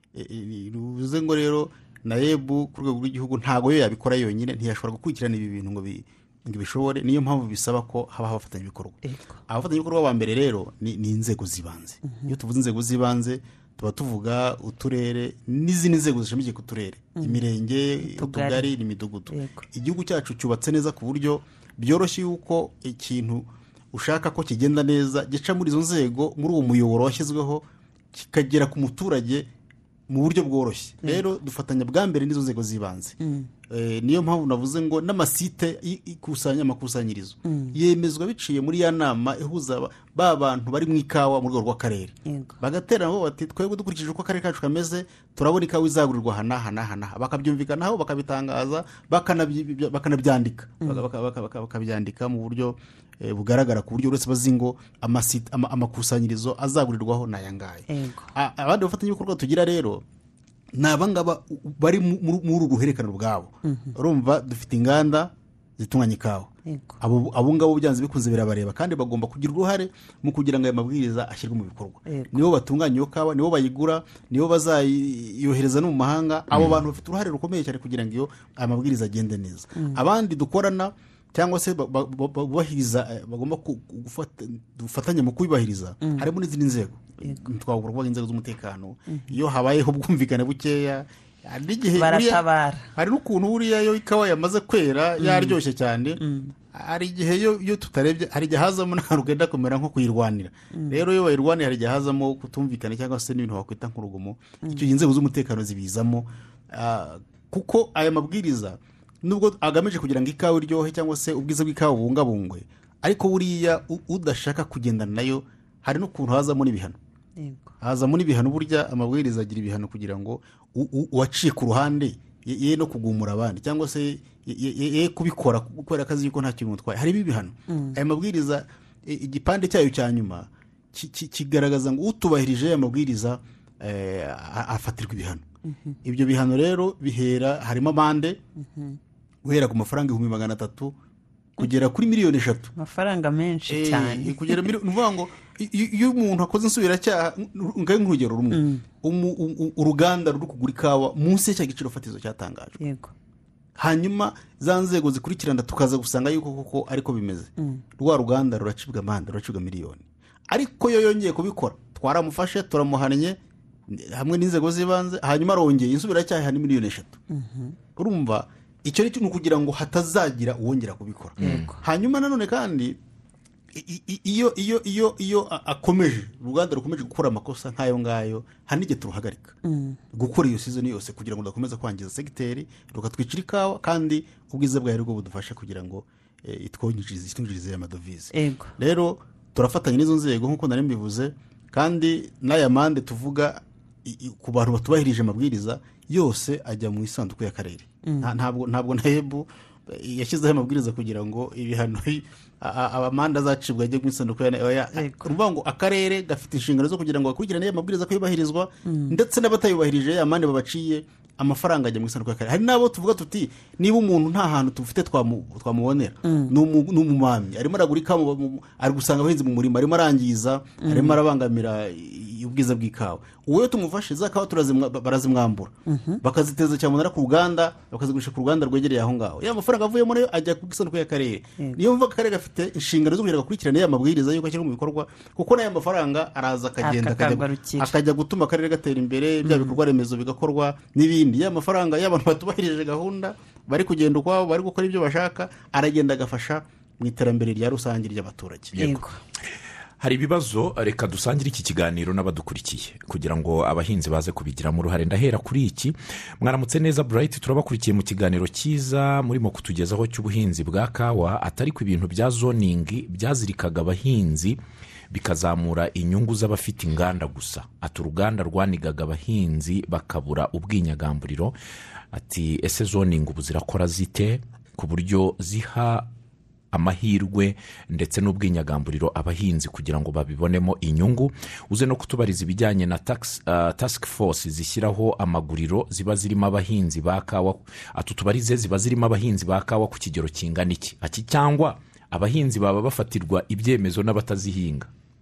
bivuze ngo rero na ebu ku rwego rw'igihugu ntabwo yo yabikora yonyine, ntiyashobora gukurikirana ibi bintu ngo bishobore. niyo mpamvu bisaba ko habaho abafatanyabikorwa. abafatanyabikorwa ba mbere rero ni inzego z'ibanze. iyo tuvuze inzego z'ibanze tuba tuvuga uturere n'izindi nzego zishamikiye ku turere, imirenge, utugari n'imidugudu. igihugu cyacu cyubatse neza ku buryo byoroshye yuko ikintu ushaka ko kigenda neza gica muri izo nzego, muri uwo muyoboro washyizweho, kikagera ku muturage mu buryo bworoshye. rero dufatanya bwa mbere n'izo nzego z'ibanze. niyo mpamvu navuze ngo n'amasite amakusanyirizo yemezwa biciye muri ya nama ihuza ba bantu bari mu ikawa mu rwego rw'akarere, bagaterana bati twebwe dukurikije uko akarere kacu kameze turabona ikawa izagurirwa hana, bakabyumvikanaho, bakabitangaza, bakanabyandika bakabyandika mu buryo bugaragara, ku buryo uretse bazi ngo amakusanyirizo azagurirwaho n'aya ngaya. abandi bafatanyabikorwa tugira rero ni abangaba bari muri uru ruhererekane rwabo. urumva dufite inganda zitunganya ikawa, abo ngabo byanze bikunze birabareba, kandi bagomba kugira uruhare mu kugira ngo aya mabwiriza ashyirwe mu bikorwa. nibo batunganya iyo kawa, nibo bayigura, nibo bazayohereza no mu mahanga. abo bantu bafite uruhare rukomeye cyane kugira ngo aya mabwiriza agende neza. abandi dukorana cyangwa se bubahiriza, bagomba gufatanya mu kubibahiriza, harimo n'izindi nzego. twavuga kuvuga inzego z'umutekano. iyo habayeho ubwumvikane bukeya, baratabara. hari n'ukuntu buriya iyo ikawa yamaze kwera yaryoshye cyane, hari igihe iyo tutarebye, hari igihe hazamo ntabwo ugenda kumera nko kuyirwanira. rero iyo bayirwaniye hari igihe hazamo kutumvikana cyangwa se n'ibintu wakwita nk'urugomo. icyo gihe inzego z'umutekano zibizamo, kuko aya mabwiriza nubwo agamije kugira ngo ikawa iryohe cyangwa se ubwiza bw'ikawa bubungabungwe, ariko buriya udashaka kugendana nayo hari n'ukuntu hazamo n'ibihano. hazamo n'ibihano. burya amabwiriza agira ibihano kugira ngo uwaciye ku ruhande ye no kugumura abandi, cyangwa se ye kubikora kubera akazi yuko nta kintu mutwaye, harimo ibihano. aya mabwiriza igipande cyayo cya nyuma kigaragaza ngo utubahirije aya mabwiriza afatirwa ibihano. ibyo bihano rero bihera, harimo amande guhera ku mafaranga 300,000 kugera kuri miliyoni 3. amafaranga menshi cyane. Kugera ni ukuvuga ngo iyo umuntu akoze insubiracyaha nk'urugero rumwe, uruganda ruri kugura ikawa munsi y'icya giciro fatizo cyatangajwe, yego, hanyuma za nzego zikurikirana tukaza gusanga yuko koko ariko bimeze, rwa ruganda ruracibwa amande, ruracibwa miliyoni, ariko yo yongeye kubikora twaramufashe turamuhannye hamwe n'inzego z'ibanze, hanyuma arongeye insubiracyaha ni miliyoni 3. urumva icyo ni cyo kugira ngo hatazagira uwongera kubikora. Hanyuma nanone kandi iyo akomeje, uruganda rukomeje gukora amakosa nk'ayo ngayo, hanige turuhagarika gukora iyo season yose kugira ngo rudakomeza kwangiza segiteri, rukatwicira ikawa, kandi ubwiza bwayo rwo budufasha kugira ngo itwinjirize amadovize. Rero turafatanya n'izo nzego nk'uko nari mbivuze, kandi n'aya mande tuvuga ku bantu batubahirije amabwiriza yose ajya mu isanduku y'akarere. Ntabwo nahebu yashyizeho amabwiriza kugira ngo ibihano abamanda azacibwa ajye mu isanduku urumva ngo akarere gafite inshingano zo kugira ngo bakurikirane aya mabwiriza ko yubahirizwa, ndetse n'abatayubahirije ya mande babaciye amafaranga ajya mu isanduku y'akarere. Hari n'abo tuvuga tuti niba umuntu nta hantu tufite twamubonera, ni umumamyi arimo aragura ikawa, ari gusanga abahinzi mu murima, arimo arangiza, arimo arabangamira ubwiza bw'ikawa, uwo tumufashe za kawa barazimwambura, bakaziteza cyamunara ku ruganda, bakazigurisha ku ruganda rwegereye aho ngaho, ya mafaranga avuyemo nayo ajya ku isanduku y'akarere. Niyo mvuga akarere gafite inshingano zo kugira gukurikirana ya mabwiriza yuko ashyirwa mu bikorwa, kuko n'aya mafaranga araza akagenda akajya gutuma akarere gatera imbere, bya bikorwa remezo bigakorwa n'ibindi. Ya mafaranga y'abantu batubahirije gahunda, bari kugenda ukwabo, bari gukora ibyo bashaka, aragenda agafasha mu iterambere rya rusange ry'abaturage. Hari ibibazo, reka dusangire iki kiganiro n'abadukurikiye kugira ngo abahinzi baze kubigiramo uruhare. Ndahera kuri iki. Mwaramutse neza Bright, turabakurikiye mu kiganiro cyiza murimo kutugezaho cy'ubuhinzi bwa kawa, atari ku ibintu bya zoning byazirikaga abahinzi bikazamura inyungu z'abafite inganda gusa. Ati uruganda rwanigaga abahinzi bakabura ubwinyagamburiro. Ati ese zoning ubu zirakora zite ku buryo ziha amahirwe ndetse n'ubwinyagamburiro abahinzi kugira ngo babibonemo inyungu? Uze no kutubariza ibijyanye na task force zishyiraho amaguriro ziba zirimo abahinzi ba kawa. Atutubarize ziba zirimo abahinzi ba kawa ku kigero kingana iki, ati cyangwa abahinzi baba bafatirwa ibyemezo n'abatazihinga?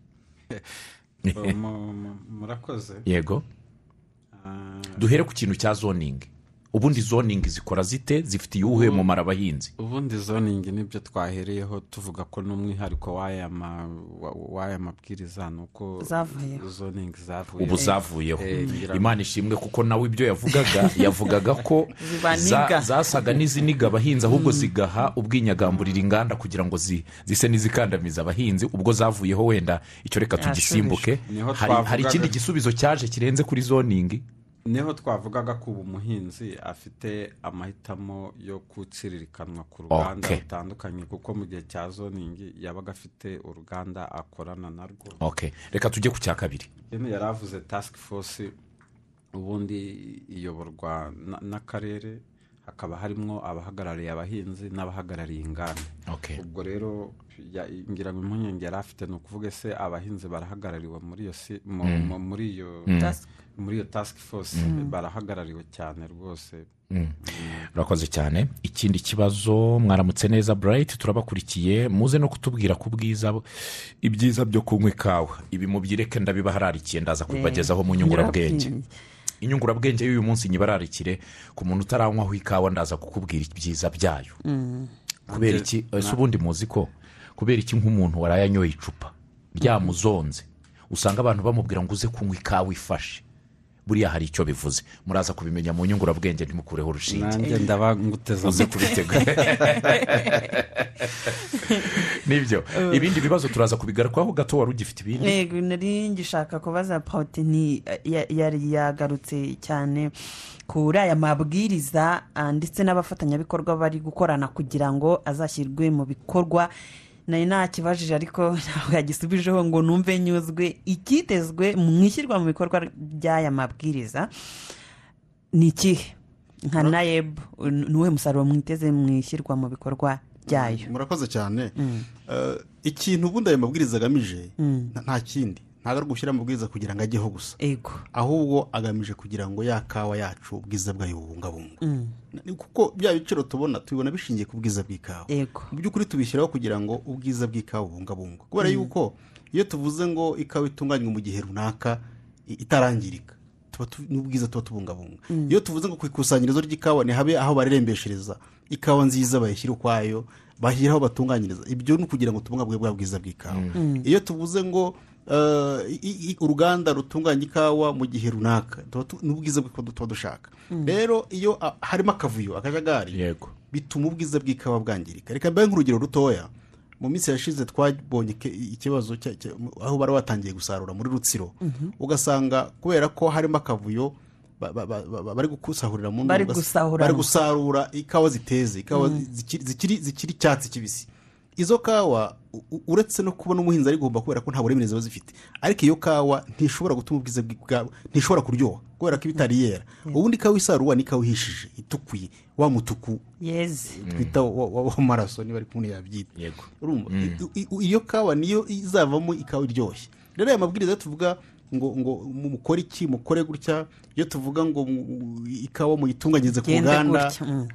Murakoze. Yego, duhere ku kintu cya zoning. Ubundi zoning zikora zite, zifitiye uwuhe mumaro abahinzi? Ubundi zoning nibyo twahereyeho tuvuga ko n'umwihariko w'aya mabwiriza nuko zoning zavuye. Ubu zavuyeho, Imana ishimwe, kuko nawe ibyo yavugaga ko zasaga n'iziniga abahinzi, ahubwo zigaha ubwinyagamburira inganda kugira ngo zise n'izikandamiza abahinzi. Ubwo zavuyeho, wenda icyo reka tugisimbuke. Hari ikindi gisubizo cyaje kirenze kuri zoning? Niho twavugaga ko ubu umuhinzi afite amahitamo yo gutsiririkanwa ku ruganda rutandukanye, kuko mu gihe cya zoning yabaga afite uruganda akorana narwo. Reka tujye ku cya kabiri. Yari avuze task force, ubundi iyoborwa n'akarere, hakaba harimo abahagarariye abahinzi n'abahagarariye inganda. Ubwo rero ngira ngo impungenge yari afite ni ukuvuga ese abahinzi barahagarariwe muri iyo task force? Barahagarariwe cyane rwose. Urakoze cyane. Ikindi kibazo, mwaramutse neza Bright, turabakurikiye, muze no kutubwira ku ibyiza byo kunywa ikawa. Ibi mubyireke ndabibahararikiye, ndaza kubibagezaho mu nyungurabwenge. Inyungurabwenge y'uyu munsi nyibararikire ku muntu utaranywaho ikawa, ndaza kukubwira ibyiza byayo. Kubera iki? Ese ubundi muzi ko kubera iki nk'umuntu warayanyoye icupa ryamuzonze usanga abantu bamubwira ngo uze kunywa ikawa ifashe? Buriya hari icyo bivuze, muraza kubimenya mu nyungurabwenge, ntimukureho urushinge. Nanjye ndaba nguteza uze kubitega. Nibyo. Ibindi bibazo turaza kubigarukaho gato. Wari ugifite ibindi? Yego, nari ngishaka kubaza Pautini, yari yagarutse cyane kuri aya mabwiriza ndetse n'abafatanyabikorwa bari gukorana kugira ngo azashyirwe mu bikorwa. Nari nakibajije ariko ntabwo yagisubijeho ngo numve nyuzwe. Ikitezwe mu ishyirwa mu bikorwa by'aya mabwiriza ni ikihe? Nka NAEB, nuwe musaruro mwiteze mu ishyirwa mu bikorwa byayo? Murakoze cyane. Ikintu ubundi ayo mabwiriza agamije nta kindi, ntabwo ari gushyira amabwiriza kugira ngo ajyeho gusa, ego ahubwo agamije kugira ngo ya kawa yacu ubwiza bwayo bubungabungwe. Kuko bya biciro tubibona bishingiye ku bwiza bw'ikawa. ego Mu by'ukuri tubishyiraho kugira ngo ubwiza bw'ikawa bubungabungwe, kubera yuko iyo tuvuze ngo ikawa itunganywa mu gihe runaka itarangirika, n'ubwiza tuba tubungabunga. Iyo tuvuze ngo ku ikusanyirizo ry'ikawa ni habe aho barerembeshereza ikawa nziza, bayishyira ukwayo, bashyiraho batunganyiriza, ibyo ni ukugira ngo tubungabunge bwa bwiza bw'ikawa. Iyo tuvuze ngo uruganda rutunganya ikawa mu gihe runaka, n'ubwiza bw'ikawa tuba dushaka. Rero iyo harimo akavuyo, akajagari, bituma ubwiza bw'ikawa bwangirika. Reka mbaye nk'urugero rutoya. Mu minsi yashize twabonye ikibazo aho bari batangiye gusarura muri Rutsiro, ugasanga kubera ko harimo akavuyo bari gusahurira mu bari gusarura ikawa ziteze, ikawa zikiri icyatsi kibisi. Izo kawa uretse no kubona umuhinzi ari gomba, kubera ko nta buremerezi ziba zifite, ariko iyo kawa ntishobora gutuma ubwiza bwabo, ntishobora kuryoha kubera ko ibitari yera. Ubundi ikawa isarurwa ni ikawa ihishije, itukuye, wa mutuku twita w'amaraso, niba ari kumwe yabyita. Iyo kawa niyo izavamo ikawa iryoshye. Rero aya mabwiriza tuvuga ngo mukore iki, mukore gutya, iyo tuvuga ngo ikawa muyitunganyirize ku ruganda,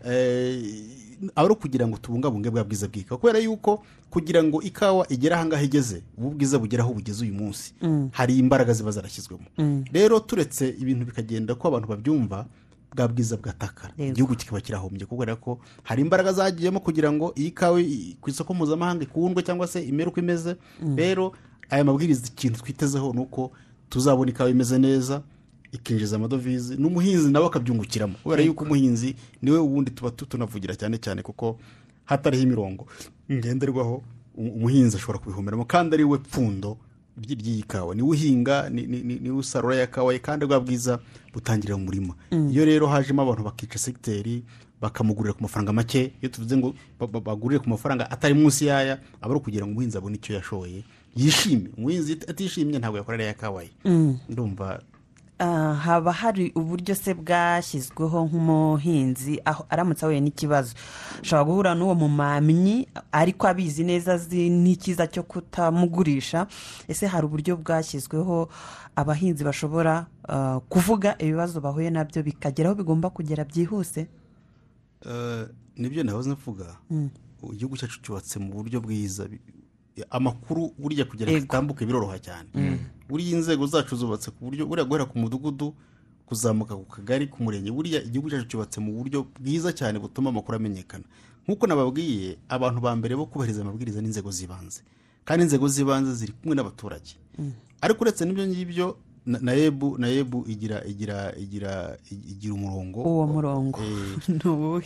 ari kugira ngo tubungabunge bwa bwiza bw'ikawa, kubera yuko kugira ngo ikawa igere ahangaha igeze, ubu bwiza bugera aho bugeze uyu munsi, hari imbaraga ziba zarashyizwemo. Rero turetse ibintu bikagenda ko abantu babyumva, bwa bwiza bwatakara, igihugu kikaba kirahombye, kubera ko hari imbaraga zagiyemo kugira ngo iyi kawa ku isoko mpuzamahanga ikundwe cyangwa se imere uko imeze. Rero aya mabwiriza ikintu twitezeho ni uko tuzabona ikawa imeze neza, ikinjiza amadovize, n'umuhinzi nawe akabyungukiramo, kubera yuko umuhinzi niwe ubundi tuba tunavugira cyane cyane, kuko hatariho imirongo ngenderwaho umuhinzi ashobora kubihomeramo, kandi ari we pfundo ry'iyi kawa, niwe uhinga, niwe usarura ya kawa, kandi bwa bwiza butangirira mu murima. Iyo rero hajemo abantu bakica segiteri, bakamugurira ku mafaranga make, iyo tuvuze ngo bagurire ku mafaranga atari munsi yaya, aba ari ukugira ngo umuhinzi abone icyo yashoye, yishime. Umuhinzi atishimye ntabwo yakorera ya kawa ye. Ndumva haba hari uburyo se bwashyizweho nk'umuhinzi aho aramutse ahuye n'ikibazo, ashobora guhura n'uwo mumamyi ariko abizi neza azi n'ikiza cyo kutamugurisha. Ese hari uburyo bwashyizweho abahinzi bashobora kuvuga ibibazo bahuye nabyo bikageraho bigomba kugera byihuse? Nibyo nahoze mvuga, igihugu cyacu cyubatse mu buryo bwiza, amakuru burya kugira ngo atambuke biroroha cyane. Buriya inzego zacu zubatse ku buryo buriya guhera ku mudugudu kuzamuka ku kagari, ku murenge, buriya igihugu cyacu cyubatse mu buryo bwiza cyane butuma amakuru amenyekana. Nk'uko nababwiye, abantu ba mbere bo kubahiriza amabwiriza n'inzego z'ibanze, kandi inzego z'ibanze ziri kumwe n'abaturage. Ariko uretse n'ibyo ngibyo, na yebu igira umurongo. Uwo murongo ni uwuhe?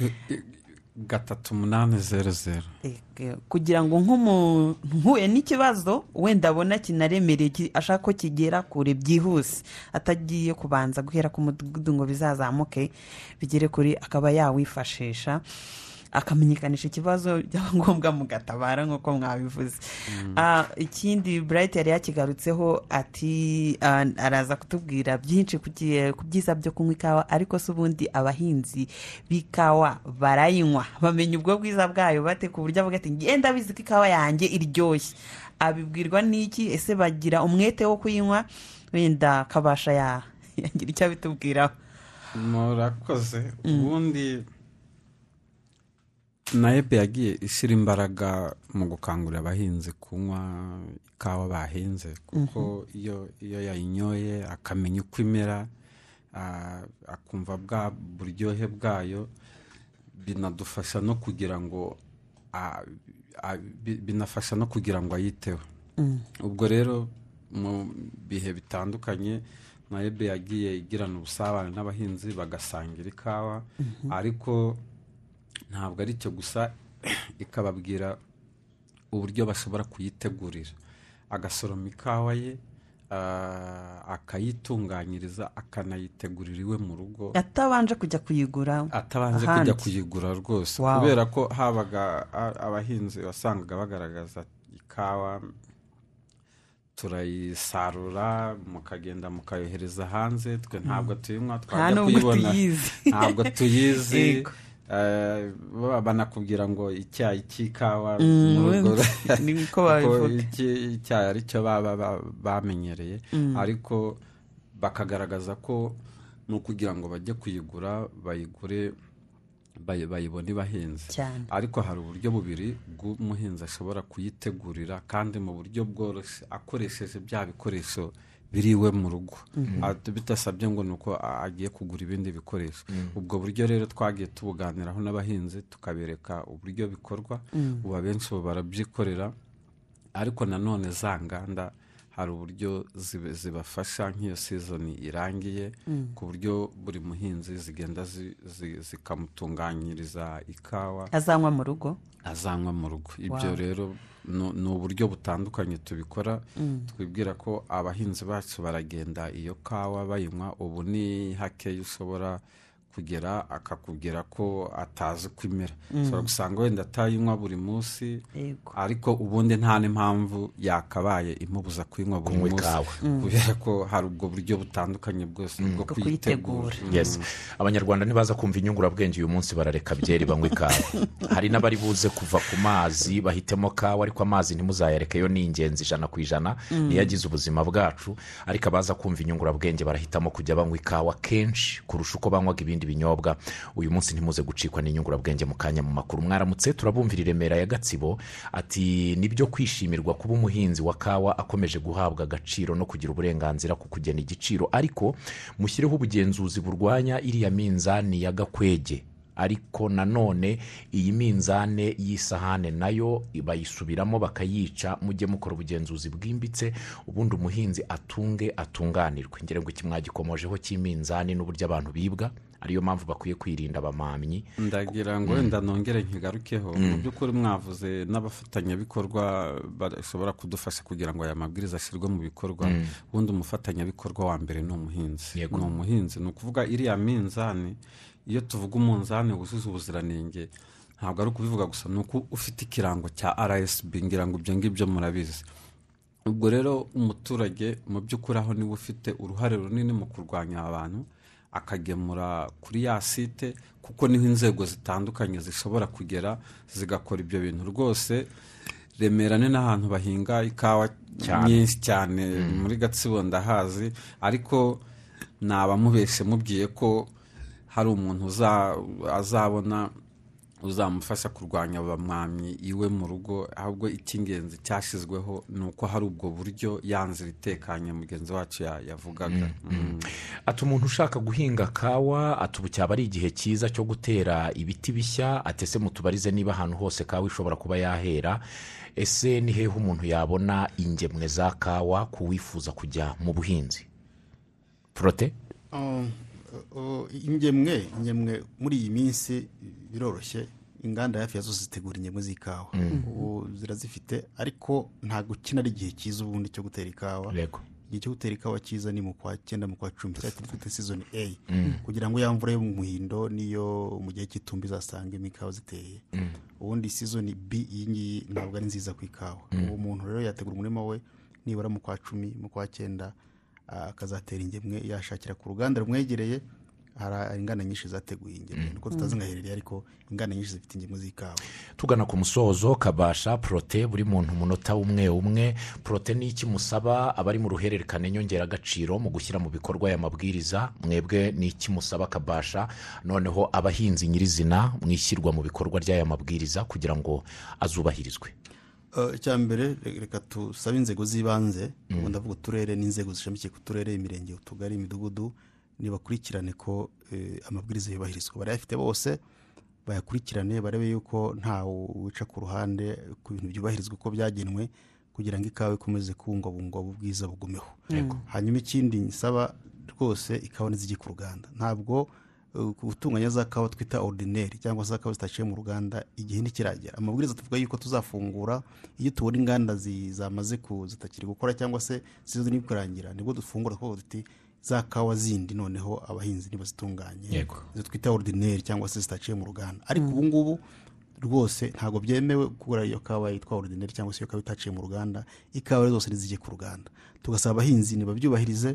3800 kugira ngo nk'umuntu nkuye n'ikibazo wenda abona kinaremereye, ashaka ko kigera kure byihuse, atagiye kubanza guhera ku mudugudu ngo bizazamuke bigere kuri, akaba yawifashisha akamenyekanisha ikibazo, byaba ngombwa mugatabara nk'uko mwabivuze. Ikindi Bright yari yakigarutseho, ati araza kutubwira byinshi ku byiza byo kunywa ikawa, ariko se ubundi abahinzi b'ikawa barayinywa, bamenya ubwo bwiza bwayo bate ku buryo avuga ati ngenda bizi ko ikawa yanjye iryoshye? Abibwirwa n'iki? Ese bagira umwete wo kuyinywa? Wenda kabasha yagira icyo abitubwiraho. Murakoze. Ubundi naebe yagiye ishyira imbaraga mu gukangurira abahinzi kunywa ikawa bahinze, kuko iyo yayinyoye akamenya uko imera, akumva bwa buryohe bwayo, binadufasha no kugira ngo binafasha no kugira ngo ayiteho. Ubwo rero mu bihe bitandukanye naebe yagiye igirana ubusabane n'abahinzi, bagasangira ikawa, ariko ntabwo ari cyo gusa, ikababwira uburyo bashobora kuyitegurira. Agasoroma ikawa ye, akayitunganyiriza, akanayitegurira iwe mu rugo, atabanje kujya kuyigura rwose. Kubera ko habaga abahinzi wasangaga bagaragaza ikawa turayisarura, mukagenda mukayohereza hanze, twe ntabwo tuyinywa, twajya kuyibona ntabwo tuyizi. banakubwira ngo icyayi cy'ikawa niko babivuga, icyayi ari cyo baba bamenyereye, ariko bakagaragaza ko ni ukugira ngo bajye kuyigura bayigure bayibona ibahenze, ariko hari uburyo bubiri bw'umuhinzi ashobora kuyitegurira kandi mu buryo bworoshye akoresheje bya bikoresho biriwe mu rugo, bitasabye ngo ni uko agiye kugura ibindi bikoresho. Ubwo buryo rero twagiye tubuganiraho n'abahinzi tukabereka uburyo bikorwa, ubu abenshi barabyikorera, ariko nanone za nganda hari uburyo zibafasha nk'iyo sizoni irangiye, ku buryo buri muhinzi zigenda zikamutunganyiriza ikawa azanywa mu rugo. Ibyo rero ni uburyo butandukanye tubikora. Twibwira ko abahinzi bacu baragenda iyo kawa bayinywa, ubu ni hakeya ushobora kugera akakubwira ko atazi uko imera, ushobora gusanga wenda atayinywa buri munsi, ariko ubundi nta n'impamvu yakabaye imubuza kuyinywa buri munsi, kubera ko hari ubwo buryo butandukanye bwose bwo kuyitegura. Abanyarwanda ntibaza kumva inyungurabwenge uyu munsi, barareka byeri banywa ikawa. Hari n'abari buze kuva ku mazi bahitemo kawa, ariko amazi ntimuzayareke, yo ni ingenzi 100%, niyo agize ubuzima bwacu, ariko abaza kumva inyungurabwenge barahitamo kujya banywa ikawa kenshi kurusha uko banywaga ibindi binyobwa. Uyu munsi ntimuze gucikwa n'inyungurabwenge mu kanya mu makuru. Mwaramutse, turabumvira i Remera ya Gatsibo ati nibyo kwishimirwa kuba umuhinzi wa kawa akomeje guhabwa agaciro no kugira uburenganzira ku kugena igiciro, ariko mushyireho ubugenzuzi burwanya iriya minzani ya gakwege. Ariko nanone iyi minzane y'isahane nayo bayisubiramo bakayica, mujye mukora ubugenzuzi bwimbitse, ubundi umuhinzi atunganirwe. Ngere ngo iki mwagikomojeho cy'iminzani n'uburyo abantu bibwa, ariyo mpamvu bakwiye kwirinda abamamyi. Ndagira ngo wenda nongere nkigarukeho, mu by'ukuri mwavuze n'abafatanyabikorwa bashobora kudufasha kugira ngo aya mabwiriza ashyirwe mu bikorwa. Ubundi umufatanyabikorwa wa mbere ni umuhinzi. Ni ukuvuga iriya minzani, iyo tuvuga umunzani wujuje ubuziranenge, ntabwo ari ukubivuga gusa, ni uko ufite ikirango cya RSB, ngira ngo ibyo ngibyo murabizi. Ubwo rero umuturage mu by'ukuri aho niwe ufite uruhare runini mu kurwanya abantu, akagemura kuri ya site, kuko niho inzego zitandukanye zishobora kugera zigakora ibyo bintu. Rwose Remera ni n'ahantu bahinga ikawa nyinshi cyane, muri Gatsibo ndahazi, ariko nabamubeshe mubwiye ko hari umuntu azabona uzamufasha kurwanya abamwamyi iwe mu rugo. Ahubwo icy'ingenzi cyashyizweho ni uko hari ubwo buryo yanzira itekanye mugenzi wacu yavugaga. Ati umuntu ushaka guhinga kawa, ati ubu cyaba ari igihe cyiza cyo gutera ibiti bishya. Atese mutubarize niba ahantu hose kawa ishobora kuba yahera. Ese ni hehe umuntu yabona ingemwe za kawa kuwifuza kujya mu buhinzi? Prote? Ingemwe muri iyi minsi biroroshye, inganda hafi ya zose zitegura ingemwe z'ikawa, ubu zirazifite, ariko ntabwo kino ari igihe cyiza ubundi cyo gutera ikawa. Igihe cyo gutera ikawa cyiza ni mu kwa 9 mu kwa 10, cyangwa season A, kugira ngo ya mvura yo mu muhindo niyo mu gihe cy'itumba izasanga imikawa ziteye. Ubundi season B iyi ntabwo ari nziza ku ikawa. Ubu umuntu rero yategura umurima we nibura mu kwa 10 mu kwa 9, akazatera ingemwe yashakira ku ruganda rumwegereye. Hari inganda nyinshi zateguye ingemwe, nuko tutazingaherereye, ariko inganda nyinshi zifite ingemwe z'ikawa. Tugana ku musozo, Kabasha Prote, buri muntu umunota umwe. Prote ni iki musaba abari mu ruhererekane nyongera agaciro mu gushyira mu bikorwa aya mabwiriza? Mwebwe ni iki musaba Kabasha, noneho abahinzi nyirizina mwishyirwa mu bikorwa ry'aya mabwiriza kugira ngo azubahirizwe? Icyambere reka tusabe inzego z'ibanze, ndavuga uturere n'inzego zishamikiye ku turere, imirenge, utugari, imidugudu, nibakurikirane ko amabwiriza yubahirizwa. Barayafite bose, bayakurikirane barebe yuko nta wica ku ruhande ku bintu byubahirizwa uko byagenwe, kugira ngo ikawa ikomeze kubungabungwa ubwiza bugumeho. Hanyuma ikindi nsaba rwose, ikawa nizijye ku ruganda. Ntabwo gutunganya za kawa twita ordinaire cyangwa za kawa zitaciye mu ruganda igihe ntikiragera. Amabwiriza tuvuga yuko tuzafungura iyo tubona inganda zamaze zitakiri gukora cyangwa se zizo ni kurangira, nibwo dufungura ko duti za kawa zindi noneho abahinzi nibazitunganye, izo twita ordinaire cyangwa se zitaciye mu ruganda. Ariko ubu ngubu rwose ntabwo byemewe kugura iyo kawa yitwa ordinaire cyangwa se iyo kawa itaciye mu ruganda. Ikawa zose nizijye ku ruganda. Tugasaba abahinzi nibabyubahirize,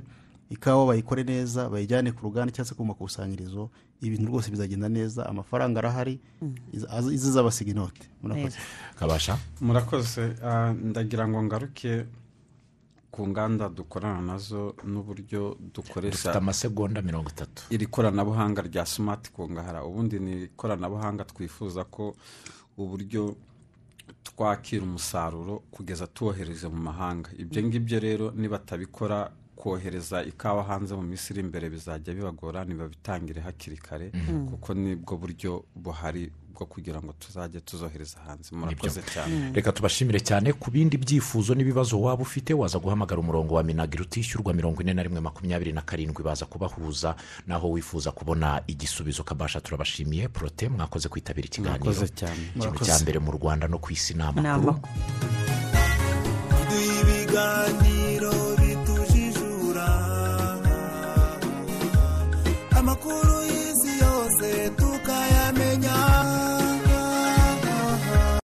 ikawa bayikore neza bayijyane ku ruganda cyangwa se ku makusanyirizo, ibintu rwose bizagenda neza, amafaranga arahari, izabasiga inote. Murakoze. Kabasha. Murakoze. Ndagira ngo ngaruke ku nganda dukorana nazo n'uburyo dukoresha. Dufite amasegonda 30. Iri koranabuhanga rya smart kungahara, ubundi ni ikoranabuhanga twifuza ko uburyo twakira umusaruro kugeza tuwohereje mu mahanga. Ibyo ngibyo rero niba tabikora kohereza ikawa hanze mu minsi iri imbere bizajya bibagora, nibabitangire hakiri kare kuko nibwo buryo buhari bwo kugira ngo tuzajye tuzohereza hanze. Murakoze cyane. Reka tubashimire cyane. Ku bindi byifuzo n'ibibazo waba ufite waza guhamagara umurongo wa Minagri utishyurwa 4127 baza kubahuza naho wifuza kubona igisubizo. Kabasha turabashimiye. Prote mwakoze kwitabira ikiganiro. Murakoze cyane. Ikintu cya mbere mu Rwanda no ku isi n'amakuru.